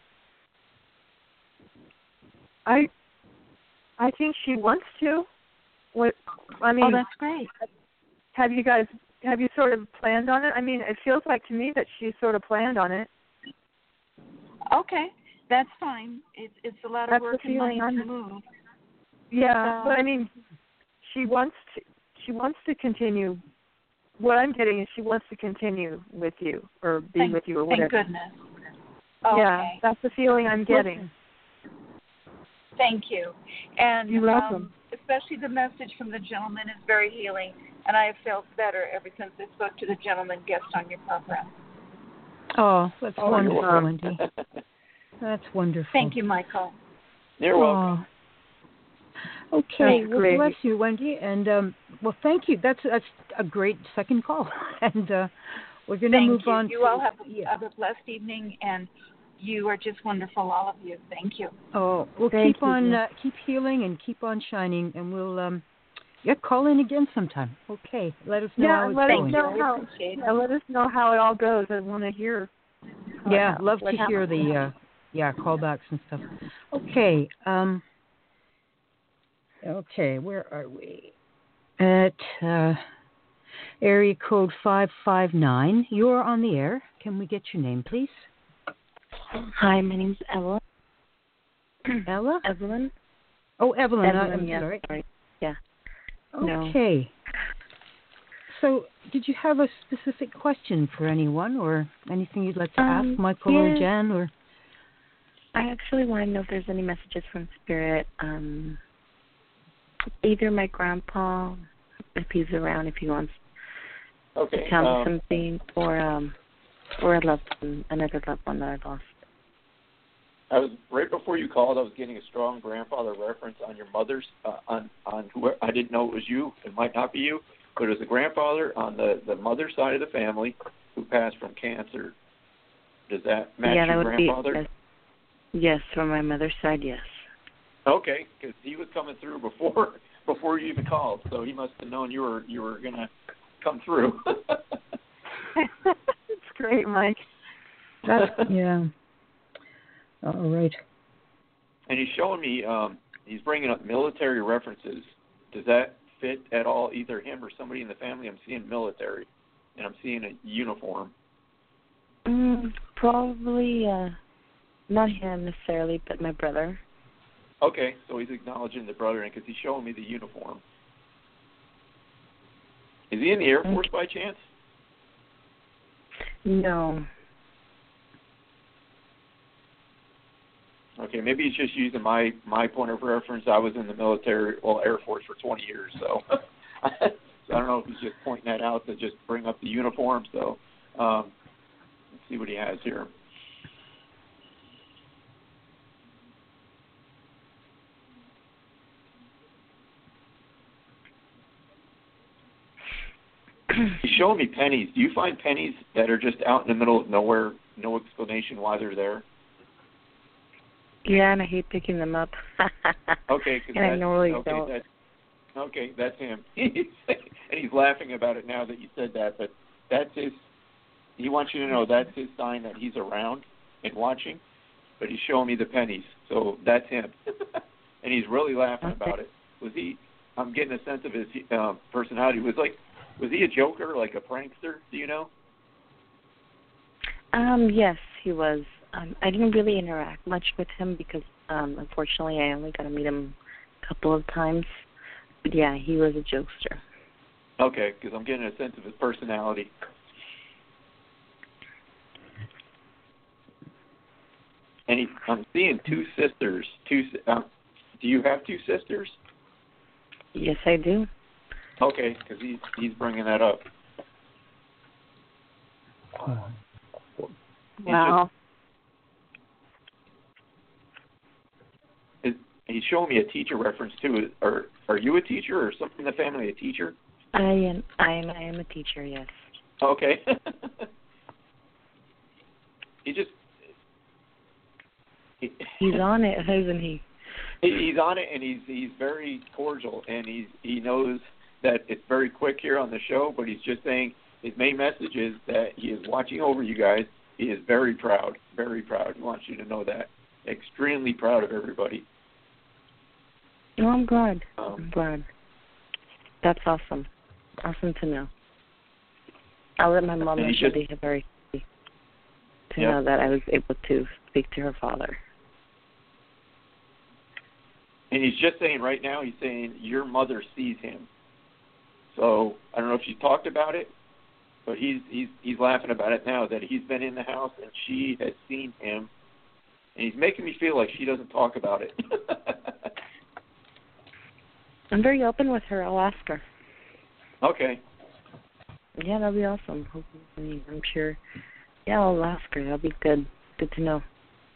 I I think she wants to. What I mean, Oh, that's great. have you guys have you sort of planned on it? I mean, it feels like to me that she sort of planned on it. Okay, that's fine. It's it's a lot That's of work the and money feeling to I'm- move. Yeah, So- but I mean, she wants to. She wants to continue. What I'm getting is she wants to continue with you or be Thank, with you or thank whatever. goodness. Okay. Yeah, that's the feeling I'm getting. Thank you. And You're welcome. Um, especially the message from the gentleman is very healing, and I have felt better ever since I spoke to the gentleman guest on your program. Oh, that's Oh, wonderful, you're Wendy. welcome. That's wonderful. Thank you, Michael. You're welcome. Oh. Okay, That's well, great. bless you, Wendy, and um, well, thank you. That's that's a great second call, and uh, we're going to Thank move you. on. You to, all have a, yeah. have a blessed evening, and you are just wonderful, all of you. Thank you. Oh, we'll Thank keep you, on dear. uh, keep healing and keep on shining, and we'll um, yeah, call in again sometime. Okay, let us know Yeah, how and it's let us going. know I how. appreciate it. Yeah, let us know how it all goes. I want to hear. how Yeah, it- love what to hear happened. the uh, yeah callbacks and stuff. Okay, um, okay, where are we? At uh, area code five five nine. You're on the air. Can we get your name, please? Hi, my name's Ella. Ella? Evelyn. Oh, Evelyn. I- Evelyn, I'm yeah, sorry. sorry. Yeah. No. Okay. So, did you have a specific question for anyone, or anything you'd like to Um, ask Michael or yeah. Jan, or? I actually want to know if there's any messages from Spirit. Um, either my grandpa, if he's around, if he wants Okay. to tell me um, something, or um, or a loved one, another loved one that I lost. I was right before you called. I was getting a strong grandfather reference on your mother's uh, on on who I didn't know it was you. It might not be you, but it was a grandfather on the the mother side of the family who passed from cancer. Does that match yeah, that your would grandfather? be yes. Yes, from my mother's side, yes. Okay, because he was coming through before before you even called, so he must have known you were you were gonna come through. It's great, Mike. That's, yeah. All right. And he's showing me, um, he's bringing up military references. Does that fit at all, either him or somebody in the family? I'm seeing military, and I'm seeing a uniform. Probably uh, not him necessarily, but my brother. Okay, so he's acknowledging the brother because he's showing me the uniform. Is he in the Air Force by chance? No. Okay, maybe he's just using my, my point of reference. I was in the military, well, Air Force for twenty years, so, so I don't know if he's just pointing that out to just bring up the uniform. So um, let's see what he has here. He's showing me pennies. Do you find pennies that are just out in the middle of nowhere, no explanation why they're there? Yeah, and I hate picking them up. Okay, and I normally okay, don't. That's, okay, that's him. And he's laughing about it now that you said that, but that's his, he wants you to know that's his sign that he's around and watching, but he's showing me the pennies, so that's him. And he's really laughing okay. about it. Was he, I'm getting a sense of his uh, personality. Was like, was he a joker, like a prankster, do you know? Um, yes, he was. Um, I didn't really interact much with him because, um, unfortunately, I only got to meet him a couple of times. But, yeah, he was a jokester. Okay, because I'm getting a sense of his personality. And he, I'm seeing two sisters. Two. Uh, do you have two sisters? Yes, I do. Okay, because he's, he's bringing that up. Wow. Is, he's showing me a teacher reference too. Are are you a teacher or something in the family a teacher? I am. I am. I am a teacher. Yes. Okay. he just he, he's on it, isn't he? He's on it, and he's he's very cordial, and he's he knows that it's very quick here on the show. But he's just saying his main message is that he is watching over you guys. He is very proud, very proud. He wants you to know that. Extremely proud of everybody. No, I'm glad. Um, I'm glad. That's awesome. Awesome to know. I'll let my mom know she'll be very happy to yep. know that I was able to speak to her father. And he's just saying right now, he's saying your mother sees him. So I don't know if she talked about it, but he's he's he's laughing about it now that he's been in the house and she has seen him, and he's making me feel like she doesn't talk about it. I'm very open with her. I'll ask her. Okay. Yeah, that'll be awesome. Hopefully, I'm sure. Yeah, I'll ask her. That'll be good. Good to know.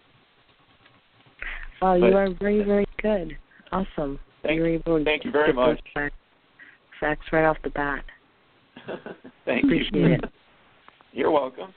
Wow, you are very, very good. Awesome. Thank, you were able to thank you very get much. Those facts, facts right off the bat. Thank Appreciate you. it. You're welcome.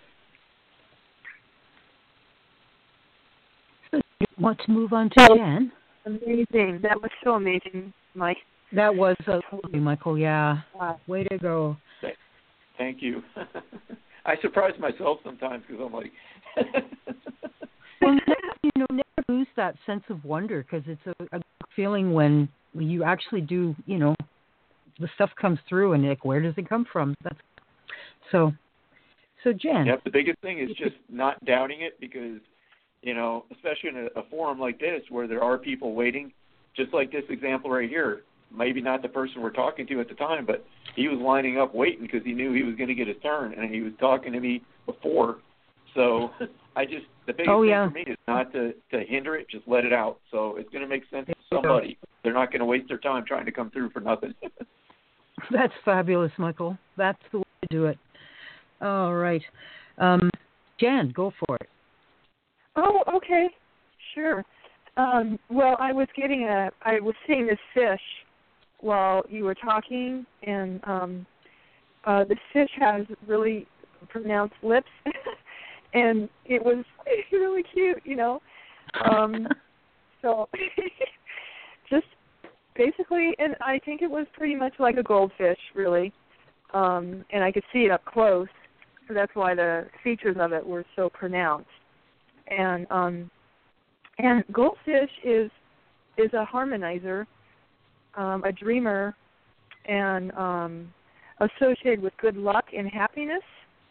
So you want to move on to Jen? Amazing. That was so amazing, Mike. That was uh, Michael. Yeah. Wow. Way to go. Thank you. I surprise myself sometimes because I'm like. Well, you know, never lose that sense of wonder because it's a, a feeling when you actually do, you know, the stuff comes through and like, where does it come from? That's so. So Jen. Yep. The biggest thing is just not doubting it because, you know, especially in a, a forum like this where there are people waiting, just like this example right here. Maybe not the person we're talking to at the time, but he was lining up waiting because he knew he was going to get his turn, and he was talking to me before. So I just the biggest oh, thing yeah. for me is not to, to hinder it, just let it out. So it's going to make sense to somebody. They're not going to waste their time trying to come through for nothing. That's fabulous, Michael. That's the way to do it. All right. Um, Jen, go for it. Oh, okay. Sure. Um, well, I was getting a, I was seeing this fish while you were talking, and um, uh, this fish has really pronounced lips, and it was really cute, you know. Um, so just basically, and I think it was pretty much like a goldfish, really, um, and I could see it up close, so that's why the features of it were so pronounced. And um, and goldfish is is a harmonizer, um, a dreamer, and um, associated with good luck and happiness.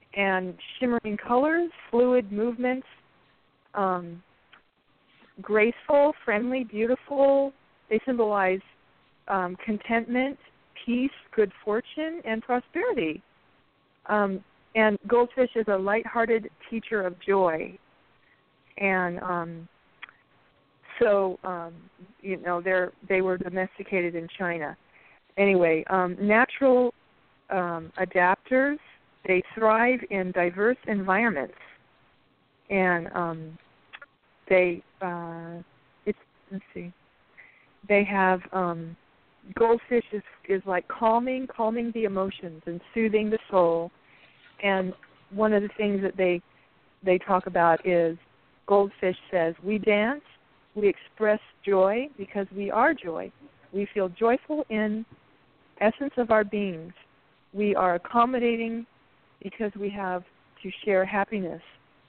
and shimmering colors, fluid movements, um, graceful, friendly, beautiful. They symbolize um, contentment, peace, good fortune, and prosperity. Um, and goldfish is a lighthearted teacher of joy. And um, so, um, you know, they're they were domesticated in China. Anyway, um, natural um, adapters. They thrive in diverse environments, and um, they uh, it's let's see, they have um, goldfish is is like calming, calming the emotions and soothing the soul. And one of the things that they they talk about is goldfish says, we dance, we express joy because we are joy. We feel joyful in essence of our beings. We are accommodating because we have to share happiness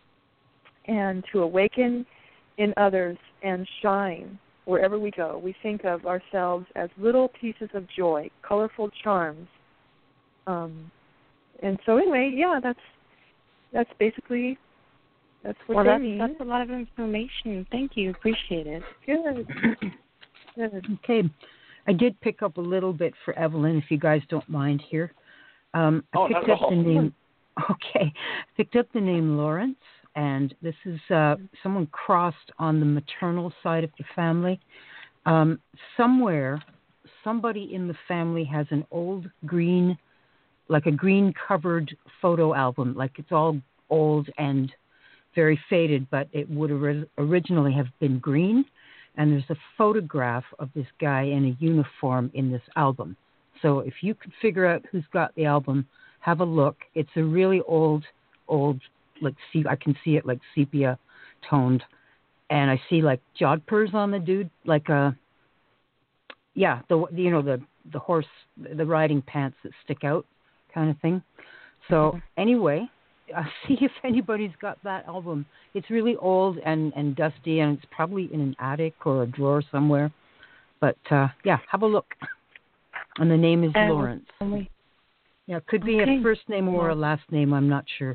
and to awaken in others and shine wherever we go. We think of ourselves as little pieces of joy, colorful charms. Um, and so anyway, yeah, that's that's basically that's what well, they that's, mean. that's a lot of information. Thank you. Appreciate it. Good. Good. Okay. I did pick up a little bit for Evelyn, if you guys don't mind here. Um, I oh, picked not up at all. the name. Okay, picked up the name Lawrence, and this is uh, someone crossed on the maternal side of the family. Um, somewhere, somebody in the family has an old green, like a green covered photo album, like it's all old and very faded, but it would ori- originally have been green. And there's a photograph of this guy in a uniform in this album. So if you could figure out who's got the album, have a look. It's a really old, old, like, see, I can see it like sepia toned. And I see like jodhpurs on the dude, like a, yeah, the, you know, the, the horse, the riding pants that stick out kind of thing. So anyway, uh, see if anybody's got that album. It's really old and, and dusty, and it's probably in an attic or a drawer somewhere. But, uh, yeah, have a look. And the name is um, Lawrence. We, yeah, it could be okay. a first name or a last name. I'm not sure.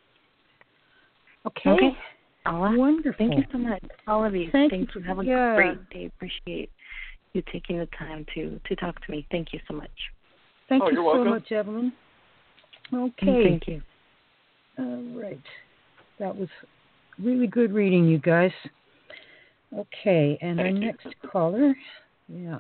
Okay. Okay. I'll, Wonderful. Thank you so much, all of you. Thank, Thank you. Have a yeah. great day. Appreciate you taking the time to, to talk to me. Thank you so much. Thank oh, you you're so welcome. much, Evelyn. Okay. Thank you. All right. That was really good reading, you guys. Okay, and our next caller, yeah.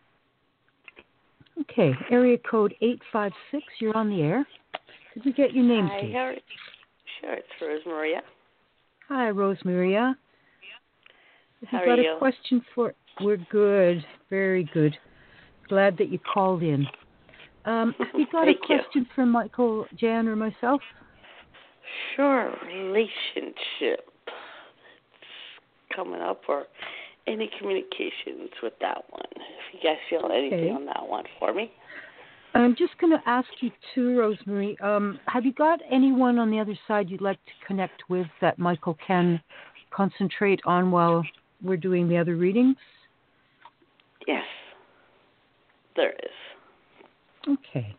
Okay, area code eight five six, you're on the air. Could we get your name, Hi, please? Harry. Sure, it's Rose Maria. Hi, Rose Maria. How You've got are you? a question for... We're good, very good. Glad that you called in. Um, have you got a Thank you. question for Michael, Jan, or myself? Sure, relationship coming up, or any communications with that one. If you guys feel Okay. anything on that one for me. I'm just going to ask you too, Rosemary. Um, have you got anyone on the other side you'd like to connect with that Michael can concentrate on while we're doing the other readings? Yes, there is. Okay.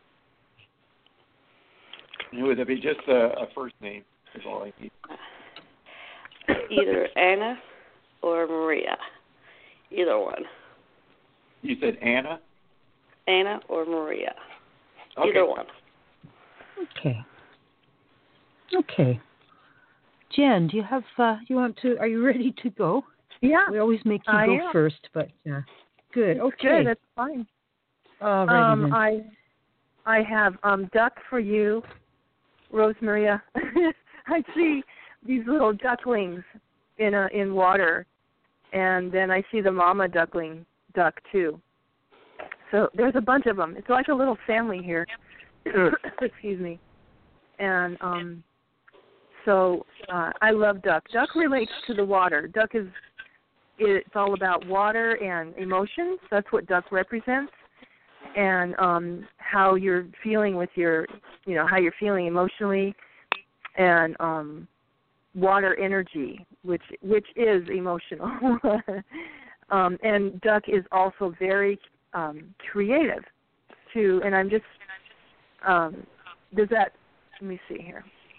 Would it be just a, a first name is all I need? Either Anna or Maria. Either one. You said Anna? Anna or Maria. Okay. Either one. Okay. Okay. Jen, do you have, uh, you want to, are you ready to go? Yeah. We always make you I go am. first, but uh, good. It's Okay. Good, that's fine. All righty Um, then. I I have um, duck for you, Rose Maria. I see these little ducklings in a, in water, and then I see the mama duckling duck too. So there's a bunch of them. It's like a little family here. Excuse me. And um, so uh, I love duck. Duck relates to the water. Duck is it's all about water and emotions. That's what duck represents. And um, how you're feeling with your, you know, how you're feeling emotionally, and um, water energy, which which is emotional. um, and duck is also very um, creative, too. And I'm just, um, does that? Let me see here.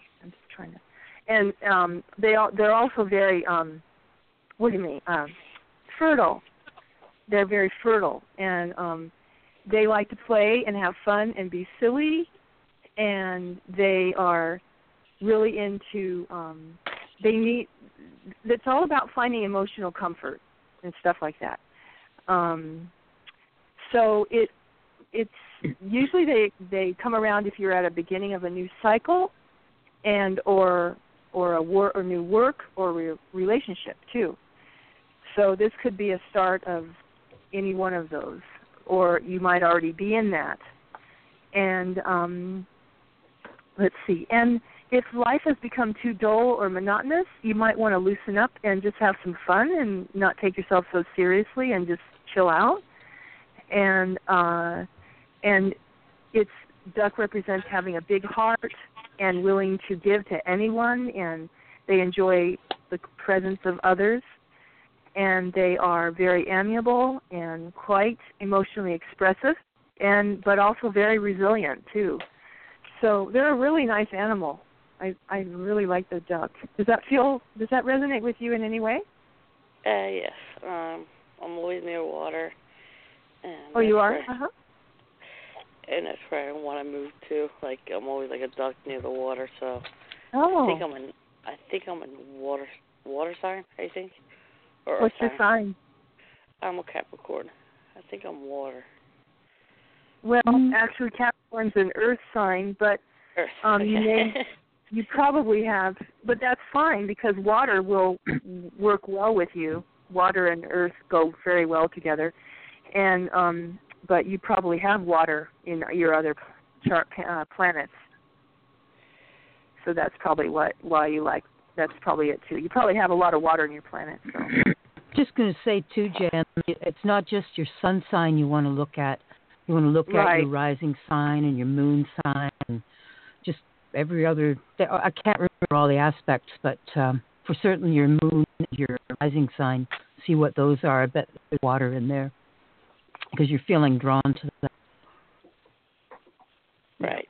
trying to, and um, they are they're also very um, what do you mean um, fertile. They're very fertile, and um, they like to play and have fun and be silly, and they are really into. Um, they need. It's all about finding emotional comfort and stuff like that. Um, so it it's usually they they come around if you're at a beginning of a new cycle, and or or a war or new work or re- relationship too. So this could be a start of any one of those, or you might already be in that. And um, let's see. And if life has become too dull or monotonous, you might want to loosen up and just have some fun and not take yourself so seriously and just chill out. And uh, and it's duck represents having a big heart and willing to give to anyone, and they enjoy the presence of others, and they are very amiable and quite emotionally expressive, and but also very resilient too. So they're a really nice animal. I I really like the duck. Does that feel? Does that resonate with you in any way? Uh, yes. Um, I'm always near water. And oh, you are? Where, uh-huh. And that's where I want to move to. Like, I'm always like a duck near the water, so oh. I think I'm in. I think I'm in water. Water sign, I think. Or What's sign. your sign? I'm a Capricorn. I think I'm water. Well, mm-hmm. actually, Capricorn's an Earth sign, but Earth. um, Okay. you may, you probably have, but that's fine because water will work well with you. Water and Earth go very well together, and um, but you probably have water in your other chart uh, planets, so that's probably what why you like. That's probably it too. You probably have a lot of water in your planet. So. Just going to say too, Jan, it's not just your sun sign you want to look at. You want to look right. at your rising sign and your moon sign, and just every other. I can't remember all the aspects, but um, for certain your moon, your rising sign, see what those are. I bet there's water in there because you're feeling drawn to that. Right.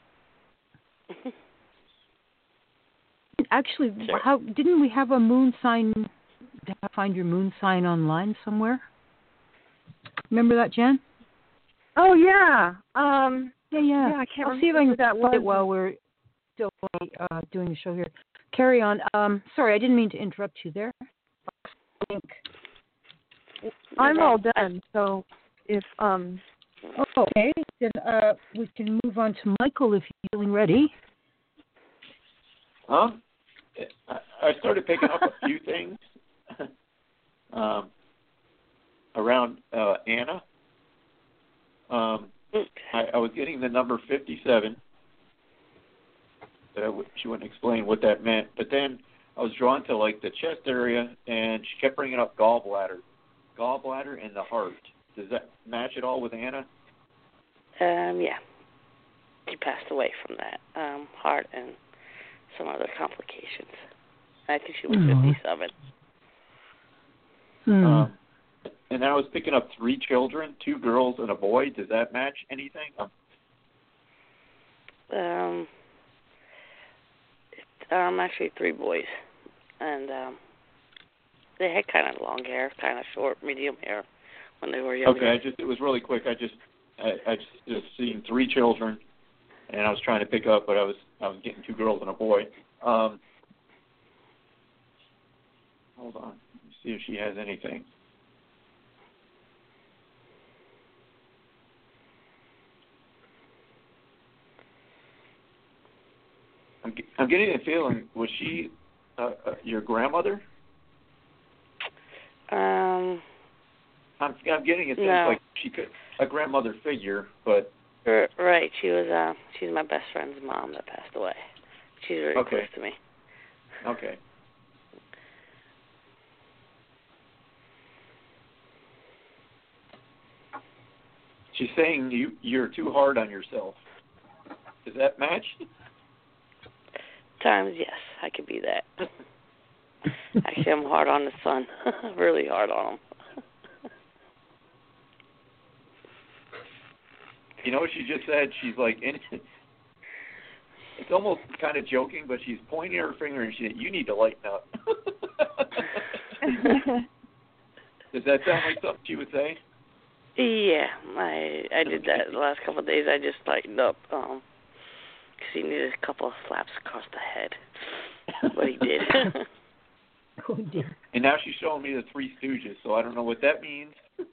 Actually, sure. how didn't we have a moon sign? Did I find your moon sign online somewhere? Remember that, Jen? Oh yeah. Um, yeah, yeah. Yeah, I can't I'll see if I can that find it while we're still uh, doing the show here. Carry on. Um, sorry, I didn't mean to interrupt you there. I think I'm all done. So if um. Oh, okay, then uh, we can move on to Michael if you're feeling ready. Huh? I started picking up a few things um, around uh, Anna. Um, I, I was getting the number fifty-seven. Uh, she wouldn't explain what that meant, but then I was drawn to like the chest area, and she kept bringing up gallbladder, gallbladder, and the heart. Does that match at all with Anna? Um, yeah. She passed away from that um, heart and some other complications. I think she was mm. fifty-seven. Mm. Um, and then I was picking up three children, two girls and a boy. Does that match anything? Um, um, it, um actually three boys, and um, they had kind of long hair, kind of short, medium hair when they were younger. Okay, I just it was really quick. I just I, I just, just seen three children, and I was trying to pick up, but I was I was getting two girls and a boy. Um, hold on, let me see if she has anything. I'm I'm getting a feeling. Was she uh, uh, your grandmother? Um, I'm I'm getting a sense no. like she could a grandmother figure, but right. She was uh she's my best friend's mom that passed away. She's very okay. close to me. Okay. She's saying you you're too hard on yourself. Does that match? Times, yes, I could be that. Actually, I'm hard on the son. Really hard on him. You know what she just said? She's like, in, it's almost kind of joking, but she's pointing her finger and she said, "You need to lighten up." Does that sound like something she would say? Yeah, I I did that the last couple of days. I just lightened up um, because he needed a couple of slaps across the head. But he did. Oh, dear. And now she's showing me the Three Stooges, so I don't know what that means.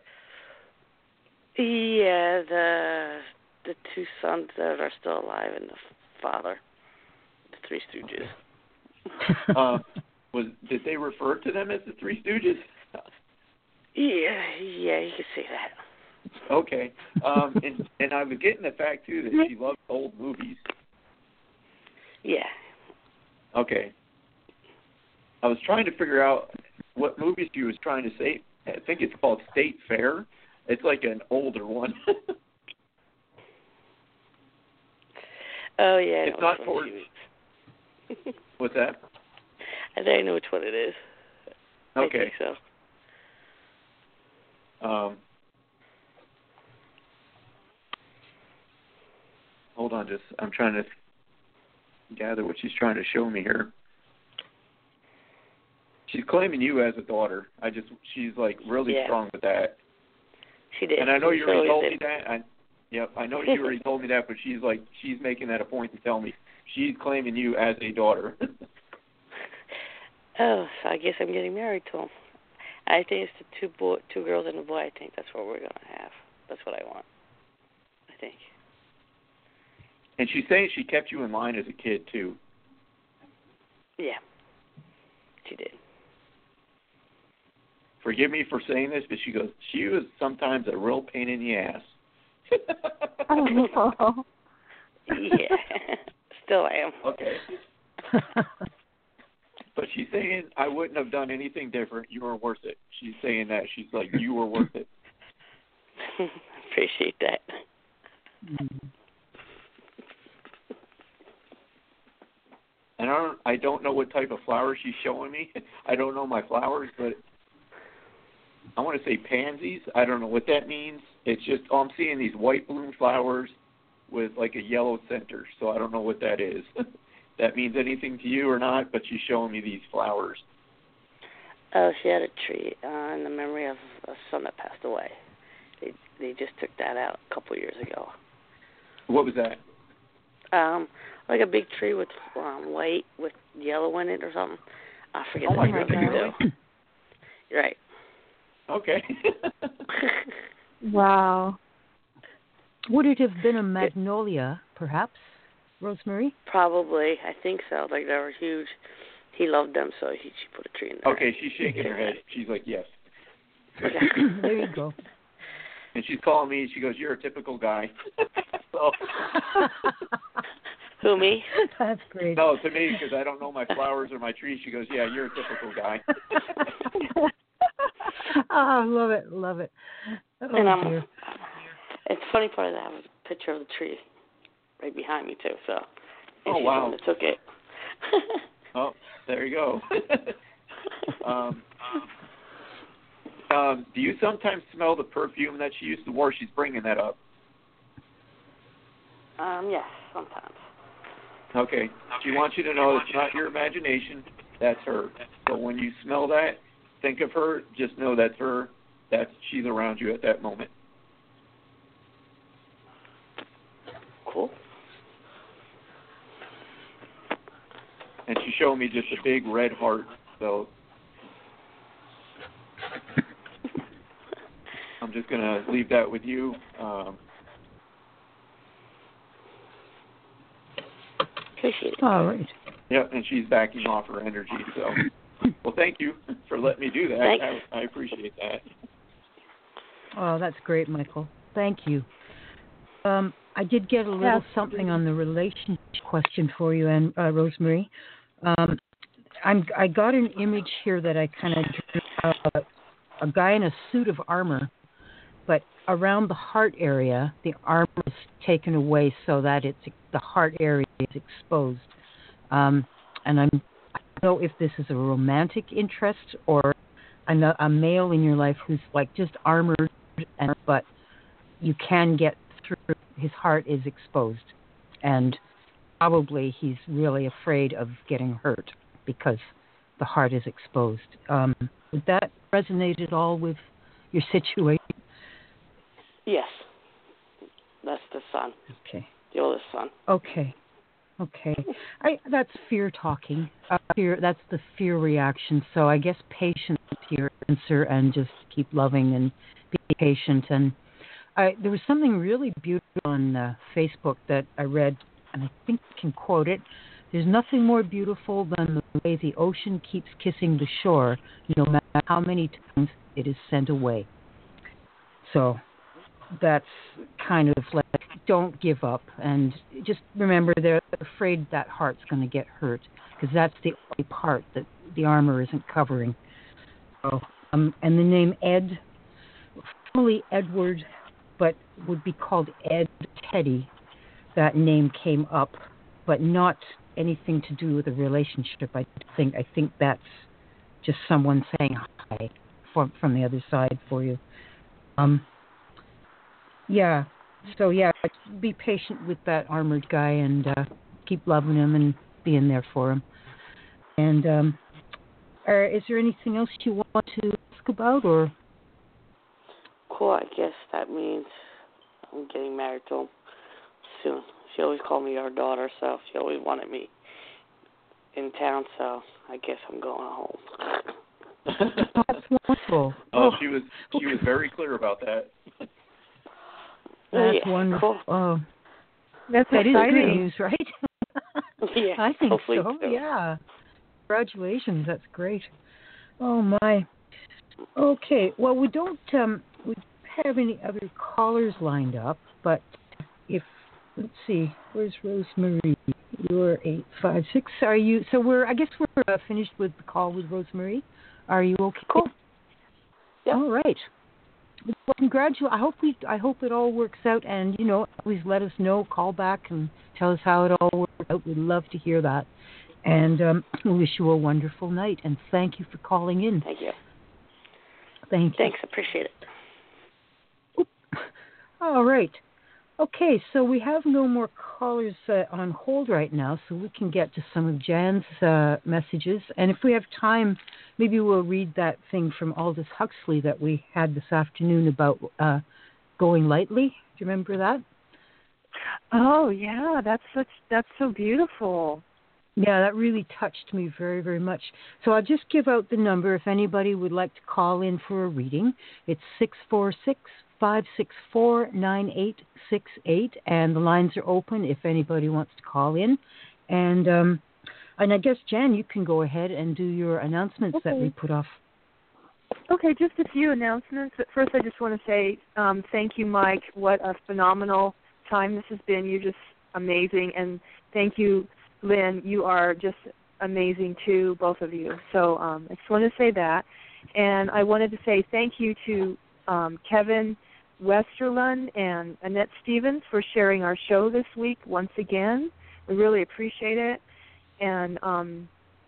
Yeah, the the two sons that are still alive and the father, the Three Stooges. uh, was did they refer to them as the Three Stooges? Yeah, yeah, you could say that. Okay, um, and and I was getting the fact too that she loves old movies. Yeah. Okay. I was trying to figure out what movie she was trying to say. I think it's called State Fair. It's like an older one. Oh yeah. It's not for. What's that? I think I know which one it is. Okay. I think so. Um. Hold on, just I'm trying to gather what she's trying to show me here. She's claiming you as a daughter. I just she's like really yeah. strong with that. She did. And I know you so already told did. me that. I, yep, I know you already told me that, but she's like she's making that a point to tell me she's claiming you as a daughter. Oh, so I guess I'm getting married to him. I think it's the two boy, two girls and a boy. I think that's what we're gonna have. That's what I want. I think. And she's saying she kept you in line as a kid too. Yeah, she did. Forgive me for saying this, but she goes, she was sometimes a real pain in the ass. Oh. Yeah, still am. Okay. But she's saying, I wouldn't have done anything different. You were worth it. She's saying that. She's like, you were worth it. Appreciate that. And I don't, I don't know what type of flowers she's showing me. I don't know my flowers, but I want to say pansies. I don't know what that means. It's just, oh, I'm seeing these white bloom flowers with like a yellow center, so I don't know what that is. That means anything to you or not, but she's showing me these flowers. Oh, she had a tree uh, in the memory of a son that passed away. They they just took that out a couple of years ago. What was that? Um, like a big tree with um, white with yellow in it or something. I forget Oh the my name of goodness, it. really? You're right. Okay. Wow. Would it have been a magnolia, perhaps, Rosemary? Probably. I think so. Like, they were huge. He loved them, so he she put a tree in there. Okay, she's shaking her head. She's like, yes. There you go. And she's calling me. She goes, you're a typical guy. So, who, me? That's great. no, to me, because I don't know my flowers or my trees. She goes, yeah, you're a typical guy. Oh, I love it, love it. Oh, and um, dear. it's funny part of that. I have a picture of the tree right behind me, too, so. Oh, she's wow. the one that took it. Oh, there you go. um, um, do you sometimes smell the perfume that she used to wear? She's bringing that up. Um, yes, sometimes. Okay. She wants you to know it's not your imagination. That's her. So when you smell that, think of her. Just know that's her. That's she's around you at that moment. Cool. And she showed me just a big red heart. So I'm just going to leave that with you. Um, Appreciate it. All right. Yep, and she's backing off her energy. So, well, thank you for letting me do that. Thanks. I, I appreciate that. Oh, that's great, Michael. Thank you. Um, I did get a little Yes. something on the relationship question for you, and uh, Rosemary. Um, I'm, I got an image here that I kind of drew of a guy in a suit of armor, but around the heart area, the armor is taken away so that it's the heart area is exposed. Um, and I'm, I don't know if this is a romantic interest or a, a male in your life who's like just armored, and, but you can get through. His heart is exposed, and probably he's really afraid of getting hurt because the heart is exposed. Um, would that resonate at all with your situation? Yes. That's the son. Okay. The oldest son. Okay. Okay. I, that's fear talking. Uh, fear. That's the fear reaction. So I guess patience is your answer, and just keep loving and be patient. And I, there was something really beautiful on uh, Facebook that I read, and I think I can quote it. There's nothing more beautiful than the way the ocean keeps kissing the shore, no matter how many times it is sent away. So that's kind of like, don't give up, and just remember they're afraid that heart's going to get hurt, because that's the only part that the armor isn't covering. So, um, and the name Ed, formerly Edward, but would be called Ed Teddy, that name came up, but not anything to do with a relationship. I think I think that's just someone saying hi from from the other side for you. Um. Yeah. So yeah, be patient with that armored guy and uh, keep loving him and being there for him. And um, are, is there anything else you want to ask about, or? Cool. I guess that means I'm getting married to him soon. She always called me her daughter, so she always wanted me in town. So I guess I'm going home. That's wonderful. Oh, she was she was very clear about that. That's yeah, wonderful. cool. Oh, That's that is exciting. good news, right? Yeah, I think hopefully so. so. Yeah. Congratulations. That's great. Oh my. Okay. Well, we don't um, we don't have any other callers lined up, but if let's see, where's Rosemary? You're eight five six. Are you? So we're. I guess we're uh, finished with the call with Rosemary. Are you okay? Cool. Yeah. All right. Well, congratulations. I hope we. I hope it all works out, and you know, always let us know. Call back and tell us how it all worked out. We'd love to hear that. And um, we wish you a wonderful night. And thank you for calling in. Thank you. Thank you. Thanks. Appreciate it. All right. Okay, so we have no more callers uh, on hold right now, so we can get to some of Jan's uh, messages. And if we have time, maybe we'll read that thing from Aldous Huxley that we had this afternoon about uh, going lightly. Do you remember that? Oh yeah, that's such that's so beautiful. Yeah, that really touched me very, very much. So I'll just give out the number if anybody would like to call in for a reading. It's six four six, five six four, nine eight six eight, and the lines are open if anybody wants to call in. And um, and I guess, Jan, you can go ahead and do your announcements Okay. that we put off. Okay, just a few announcements. But first, I just want to say um, thank you, Mike. What a phenomenal time this has been. You're just amazing. And thank you, Lynn. You are just amazing, too, both of you. So um, I just wanted to say that. And I wanted to say thank you to um, Kevin Westerlund and Annette Stevens for sharing our show this week once again. We really appreciate it. And um,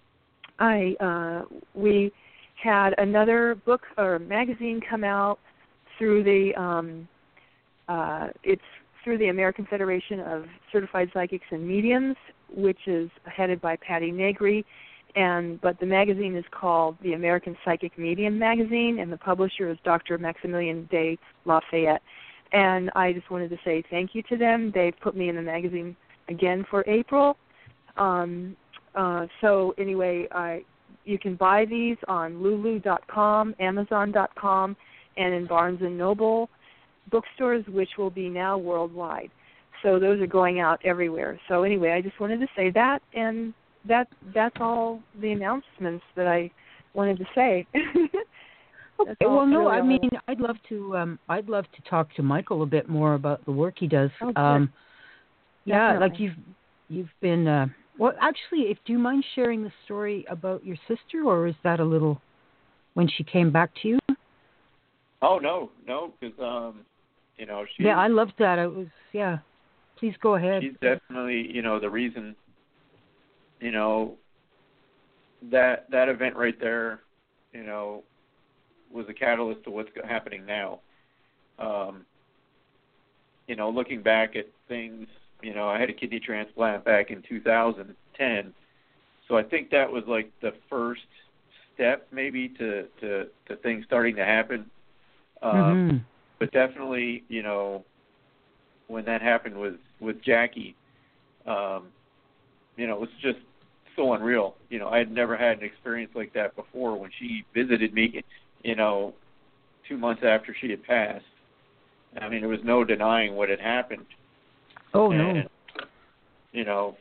I uh, we had another book or magazine come out through the um, uh, it's through the American Federation of Certified Psychics and Mediums, which is headed by Patty Negri. And but the magazine is called the American Psychic Medium Magazine, and the publisher is Doctor Maximilian de Lafayette. And I just wanted to say thank you to them. They've put me in the magazine again for April. Um, uh, so anyway, I you can buy these on Lulu dot com, Amazon dot com, and in Barnes and Noble bookstores, which will be now worldwide. So those are going out everywhere. So anyway, I just wanted to say that, and that that's all the announcements that I wanted to say. Okay. Well, no, I mean, I'd love to. Um, I'd love to talk to Michael a bit more about the work he does. Oh, um, yeah, Definitely. like you've you've been. Uh, well, actually, if do you mind sharing the story about your sister, or is that a little when she came back to you? Oh no, no, because um, you know she. Yeah, I loved that. It was yeah. Please go ahead. She's definitely, you know, the reason. You know, that that event right there, you know, was a catalyst to what's happening now. Um, you know, looking back at things, you know, I had a kidney transplant back in two thousand ten. So I think that was like the first step maybe to, to, to things starting to happen. Um, mm-hmm. But definitely, you know, when that happened with, with Jackie, um, you know, it was just so unreal. You know, I had never had an experience like that before when she visited me, you know, two months after she had passed. I mean, there was no denying what had happened. Oh, and, no. You know,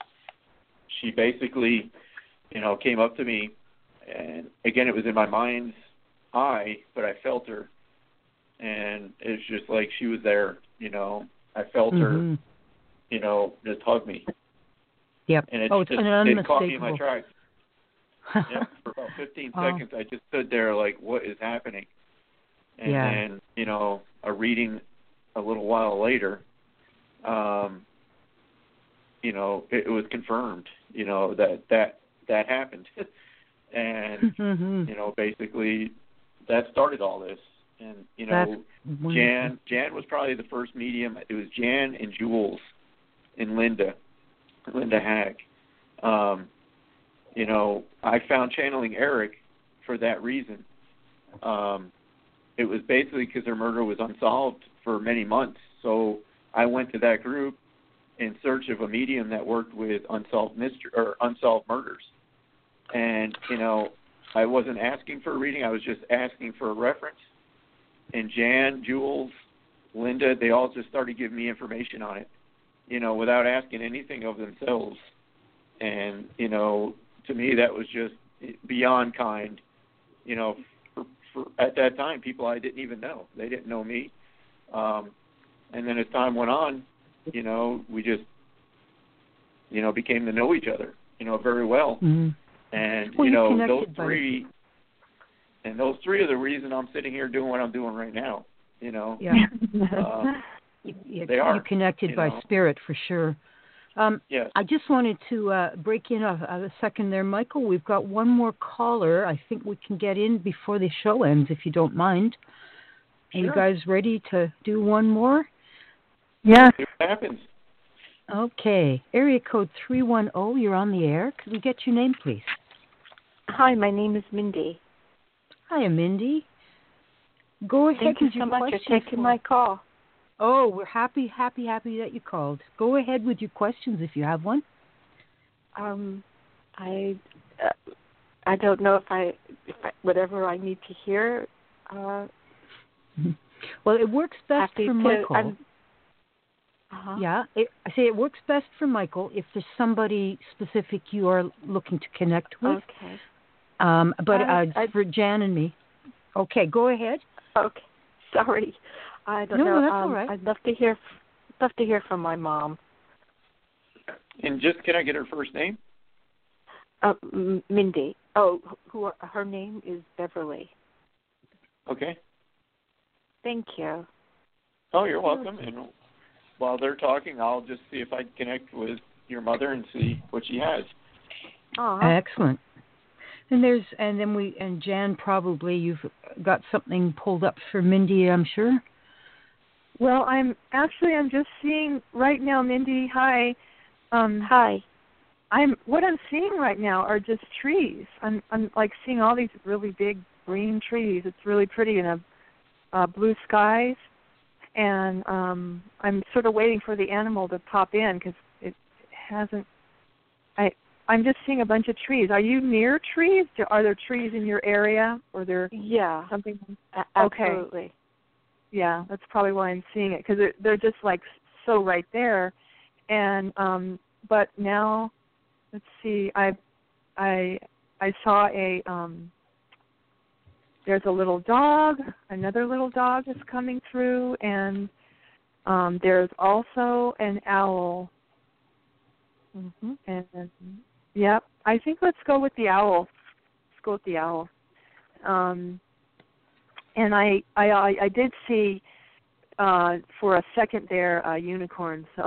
she basically, you know, came up to me, and again, it was in my mind's eye, but I felt her. And it's just like she was there, you know. I felt mm-hmm. her, you know, just hug me. Yep. And it oh, it's just unmistakable. it caught me in my tracks. Yeah, for about fifteen oh. seconds, I just stood there like, what is happening? And yeah. then, you know, a reading a little while later, um, you know, it, it was confirmed, you know, that that, that happened. and, mm-hmm. you know, basically that started all this. And, you know, Jan Jan was probably the first medium. It was Jan and Jules and Linda, Linda Hack. Um, you know, I found channeling Eric for that reason. Um, it was basically because her murder was unsolved for many months. So I went to that group in search of a medium that worked with unsolved mystery or unsolved murders. And, you know, I wasn't asking for a reading. I was just asking for a reference. And Jan, Jules, Linda, they all just started giving me information on it, you know, without asking anything of themselves. And, you know, to me that was just beyond kind, you know, for, for at that time, people I didn't even know. They didn't know me. Um, and then as time went on, you know, we just, you know, became to know each other, you know, very well. Mm-hmm. And, well, you know, those by... three... And those three are the reason I'm sitting here doing what I'm doing right now, you know. Yeah. uh, you, you, they are. You connected you by know. spirit for sure. Um, yes. I just wanted to uh, break in a, a second there, Michael. We've got one more caller. I think we can get in before the show ends, if you don't mind. Are sure. you guys ready to do one more? Yeah. See what happens. Okay. Area code three one zero, you're on the air. Could we get your name, please? Hi, my name is Mindy. Hi, Mindy. Go ahead Thank you with so your much questions. for taking my call. Oh, we're happy, happy, happy that you called. Go ahead with your questions if you have one. Um, I, uh, I don't know if I, if I, whatever I need to hear. Uh, well, it works best for to, Michael. I'm, uh-huh. Yeah, it, I say it works best for Michael if there's somebody specific you are looking to connect with. Okay. Um, but I, uh, I, for Jan and me. Okay, go ahead. Okay, sorry, I don't no, know. No, that's um, all right. I'd love to hear, love to hear from my mom. And just can I get her first name? Uh, Mindy. Oh, who? Her name is Beverly. Okay. Thank you. Oh, you're welcome. And while they're talking, I'll just see if I can connect with your mother and see what she has. Oh, excellent. And there's, and then we, and Jan, probably you've got something pulled up for Mindy, I'm sure. Well, I'm actually, I'm just seeing right now, Mindy. Hi. Um, hi. I'm what I'm seeing right now are just trees. I'm, I'm like seeing all these really big green trees. It's really pretty in a uh, blue skies, and um, I'm sort of waiting for the animal to pop in because it hasn't. I. I'm just seeing a bunch of trees. Are you near trees? Are there trees in your area, or there? Yeah, something. Absolutely. Okay. Yeah, that's probably why I'm seeing it because they're, they're just like so right there, and um, but now, let's see. I, I, I saw a. Um, there's a little dog. Another little dog is coming through, and um, there's also an owl. Mm-hmm. And. Yep, I think let's go with the owl. Let's go with the owl. Um, and I, I, I did see uh, for a second there a unicorn. So,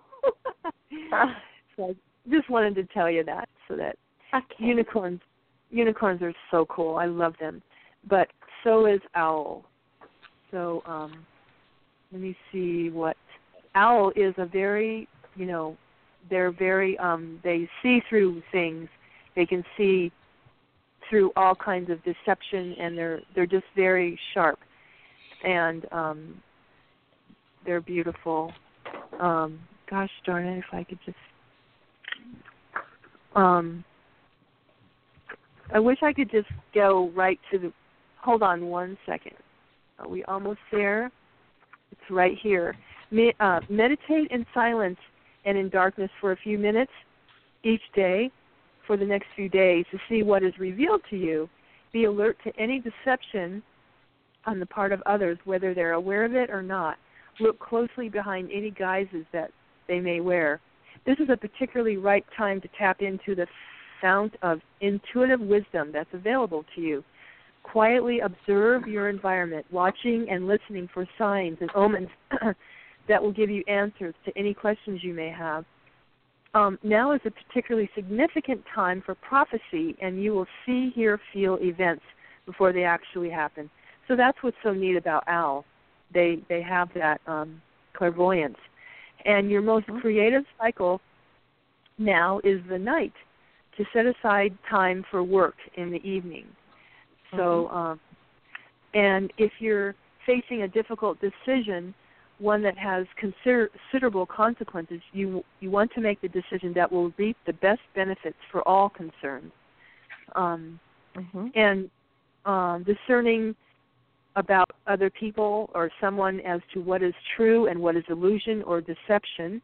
so I just wanted to tell you that, so that okay. unicorns, unicorns are so cool. I love them, but so is owl. So um, let me see what owl is a very, you know, they're very, um, they see through things. They can see through all kinds of deception, and they're they're just very sharp, and um, they're beautiful. Um, gosh darn it, if I could just, um, I wish I could just go right to the. Hold on one second. Are we almost there? It's right here. Me, uh, meditate in silence and in darkness for a few minutes each day for the next few days to see what is revealed to you. Be alert to any deception on the part of others, whether they're aware of it or not. Look closely behind any guises that they may wear. This is a particularly right time to tap into the fount of intuitive wisdom that's available to you. Quietly observe your environment, watching and listening for signs and omens that will give you answers to any questions you may have. Um, now is a particularly significant time for prophecy, and you will see, hear, feel events before they actually happen. So that's what's so neat about owl. They they have that um, clairvoyance. And your most mm-hmm. creative cycle now is the night, to set aside time for work in the evening. Mm-hmm. So, um, and if you're facing a difficult decision, one that has consider- considerable consequences, you you want to make the decision that will reap the best benefits for all concerned. Um, mm-hmm. And um, discerning about other people or someone as to what is true and what is illusion or deception.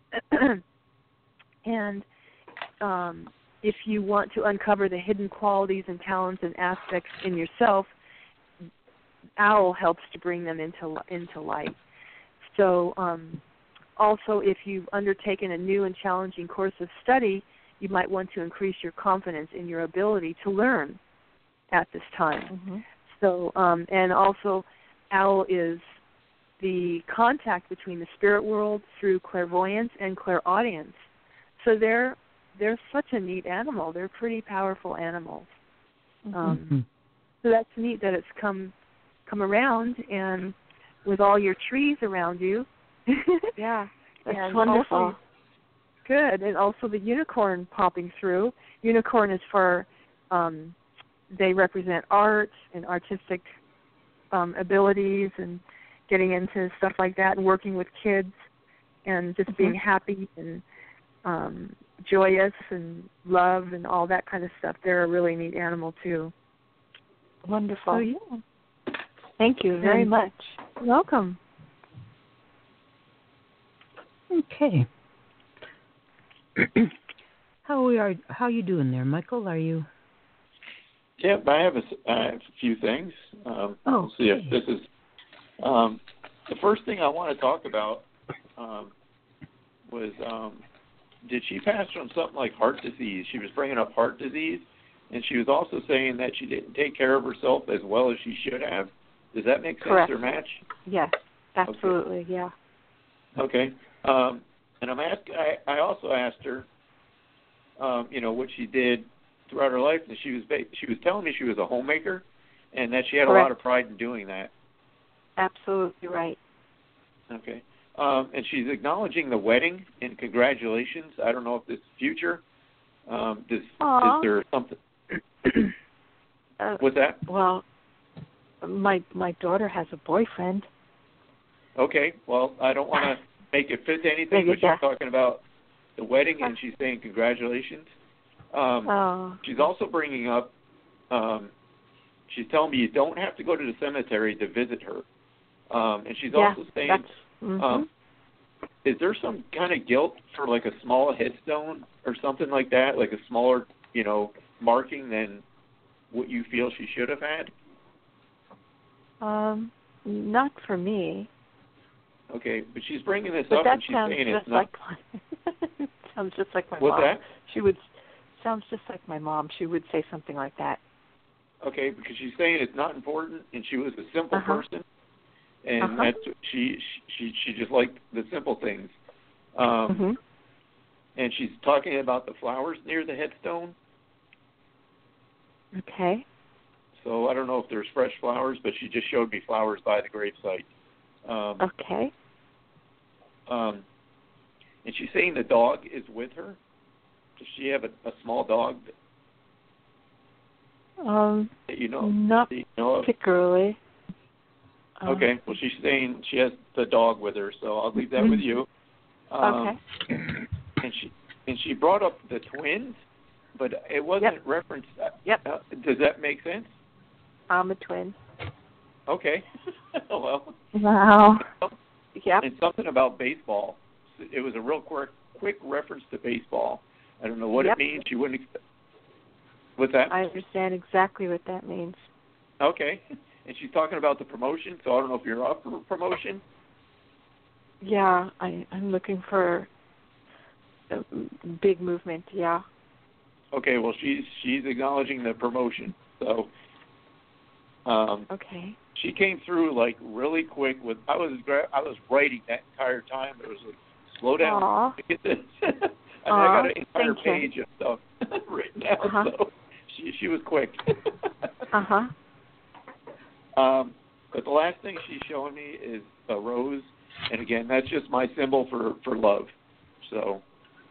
And um, if you want to uncover the hidden qualities and talents and aspects in yourself, owl helps to bring them into into light. So um, also, if you've undertaken a new and challenging course of study, you might want to increase your confidence in your ability to learn at this time. Mm-hmm. So, um, and also, owl is the contact between the spirit world through clairvoyance and clairaudience. So they're they're such a neat animal. They're pretty powerful animals. Mm-hmm. Um, so that's neat that it's come come around, and with all your trees around you. Yeah, that's and wonderful. Also, good, and also the unicorn popping through. Unicorn is for, um, they represent art and artistic um, abilities and getting into stuff like that and working with kids and just mm-hmm. being happy and um, joyous and love and all that kind of stuff. They're a really neat animal, too. Wonderful. So, yeah. Thank you very and much. Welcome. Okay. how we are? How you doing there, Michael? Are you? Yep, I have a, I have a few things. Um, oh, we'll see if this is um, the first thing I want to talk about. Um, was um, did she pass from something like heart disease? She was bringing up heart disease, and she was also saying that she didn't take care of herself as well as she should have. Does that make sense Correct. or match? Yes, absolutely, okay. yeah. Okay. Um, and I'm ask, I, I also asked her, um, you know, what she did throughout her life, and she was she was telling me she was a homemaker, and that she had Correct. a lot of pride in doing that. Absolutely right. Okay. Um, and she's acknowledging the wedding, and congratulations. I don't know if this is future. Um, does, is there something? uh, What's that? Well, my my daughter has a boyfriend. Okay. Well, I don't want to make it fit to anything, but she's talking about the wedding, and she's saying congratulations. Um, oh. She's also bringing up, um, she's telling me you don't have to go to the cemetery to visit her. Um, and she's yeah, also saying, mm-hmm. um, is there some kind of guilt for like a small headstone or something like that, like a smaller, you know, marking than what you feel she should have had? Um, not for me. Okay, but she's bringing this but up that and she's sounds saying just it's not. Like sounds just like my What's mom. that? She would sounds just like my mom. She would say something like that. Okay, because she's saying it's not important, and she was a simple uh-huh. person, and uh-huh. that's she she she just liked the simple things. Um, mm-hmm. And she's talking about the flowers near the headstone. Okay. So I don't know if there's fresh flowers, but she just showed me flowers by the gravesite. Um, okay. Um, and she's saying the dog is with her. Does she have a, a small dog that, Um, that you know? not that you know of? particularly. Um, Okay. Well, she's saying she has the dog with her, so I'll leave that with you. Um, Okay. And she and she brought up the twins, but it wasn't Yep. referenced. Yep. Uh, does that make sense? I'm a twin. Okay. Well. Wow. Yep. And something about baseball. It was a real quick, quick reference to baseball. I don't know what Yep. it means. She wouldn't. Expect. What's that? I understand exactly what that means. Okay. And she's talking about the promotion, so I don't know if you're up for promotion. Yeah, I, I'm looking for a big movement. Yeah. Okay. Well, she's she's acknowledging the promotion. So. Um, Okay. She came through like really quick. With I was gra- I was writing that entire time. It was like slow down. Aww. Get this. I, mean, Aww, I got an entire thank you. page of stuff written out. Uh-huh. So she she was quick. Uh huh. Um, but the last thing she's showing me is a rose, and again, that's just my symbol for, for love. So.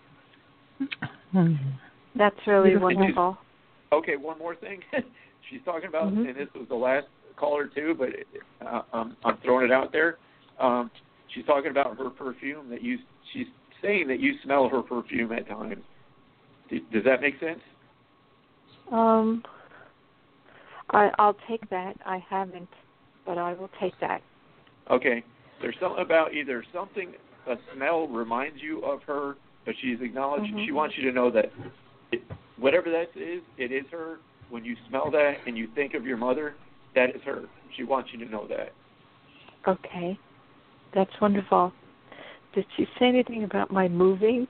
That's really And she's- wonderful. Okay, one more thing. She's talking about, Mhm. and this was the last caller too, but it, uh, I'm, I'm throwing it out there. Um, she's talking about her perfume that you. She's saying that you smell her perfume at times. Do, does that make sense? Um, I, I'll take that. I haven't, but I will take that. Okay. There's something about either something, a smell reminds you of her, but she's acknowledged, Mhm. she wants you to know that it, whatever that is, it is her. When you smell that and you think of your mother, that is her. She wants you to know that. Okay. That's wonderful. Did she say anything about my moving?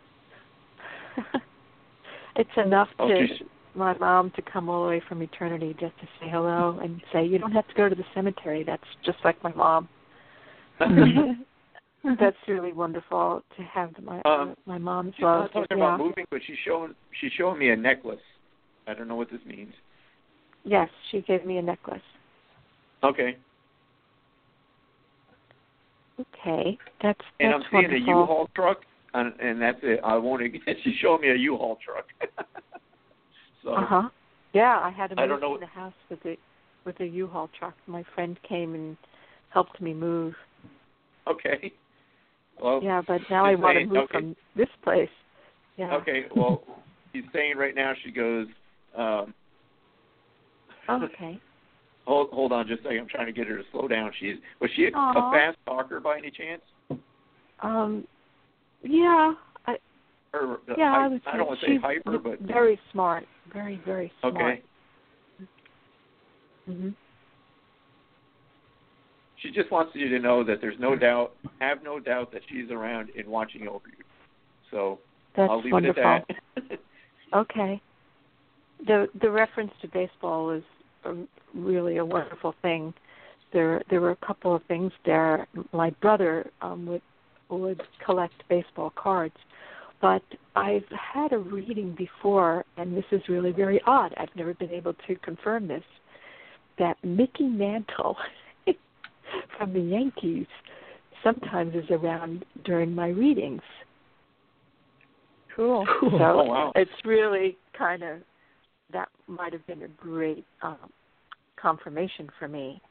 It's enough Oh, to she's- my mom to come all the way from eternity just to say hello and say, you don't have to go to the cemetery. That's just like my mom. That's really wonderful to have my Um, my mom's She's love. not talking yeah. about moving, but she's showing she's showing me a necklace. I don't know what this means. Yes, she gave me a necklace. Okay. Okay, that's that's And I'm seeing wonderful. a U-Haul truck, and, and that's it. I won't. She's showing me a U-Haul truck. So Uh huh. Yeah, I had to I move don't know- in the house with a with a U-Haul truck. My friend came and helped me move. okay. Well. Yeah, but now I she's want to saying- move okay. from this place. Yeah. Okay. Well, she's saying right now. She goes. Um, Oh, okay. hold hold on just a second. I'm trying to get her to slow down. She's was she a, a Aw. fast talker by any chance? Um. Yeah. I, Or uh, yeah. hy- I would I say don't want to say she's hyper, but very smart. Very very smart. okay. Mhm. She just wants you to know that there's no doubt, have no doubt that she's around and watching over you. So That's I'll leave wonderful. it at that. Okay. The the reference to baseball is a, really a wonderful thing. There there were a couple of things there. My brother um, would would collect baseball cards, but I've had a reading before, and this is really very odd. I've never been able to confirm this. That Mickey Mantle from the Yankees sometimes is around during my readings. Cool. So Oh, wow. it's really kind of, that might have been a great um, confirmation for me.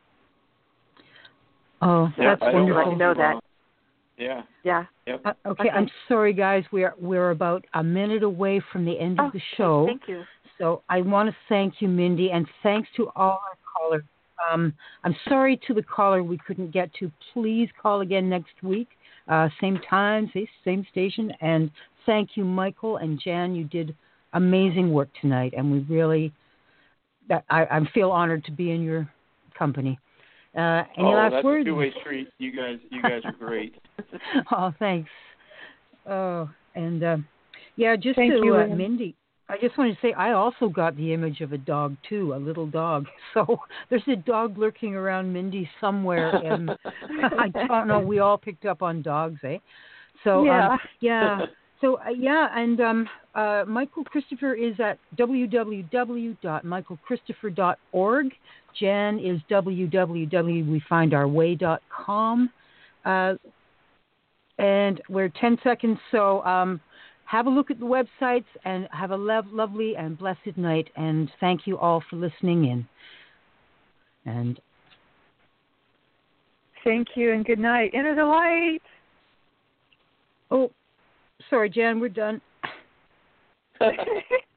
Oh, Yeah, that's I don't wonderful. You know that. wrong. Yeah. Yeah. Yep. Uh, okay, Okay. I'm sorry, guys. We're we're about a minute away from the end Oh, of the show. Thank you. So I want to thank you, Mindy, and thanks to all our callers. Um, I'm sorry to the caller we couldn't get to. Please call again next week, uh, same time, same, same station. And thank you, Michael and Jan. You did amazing work tonight, and we really, that I, I feel honored to be in your company. Uh, any oh, last that's words? a two-way street. You guys, you guys are great. Oh, thanks. Oh, and uh, yeah, just Thank to you, uh, Ann. Mindy, I just wanted to say I also got the image of a dog too, a little dog. So there's a dog lurking around Mindy somewhere, and I don't know. We all picked up on dogs, eh? So Yeah. um, yeah. So uh, yeah, and um, uh, Michael Christopher is at w w w dot michael christopher dot org. Jan is w w w dot we find our way dot com. Uh, And we're ten seconds, so um, have a look at the websites and have a lo- lovely and blessed night. And thank you all for listening in. And thank you and good night. Enter the light. Oh, sorry, Jan, we're done.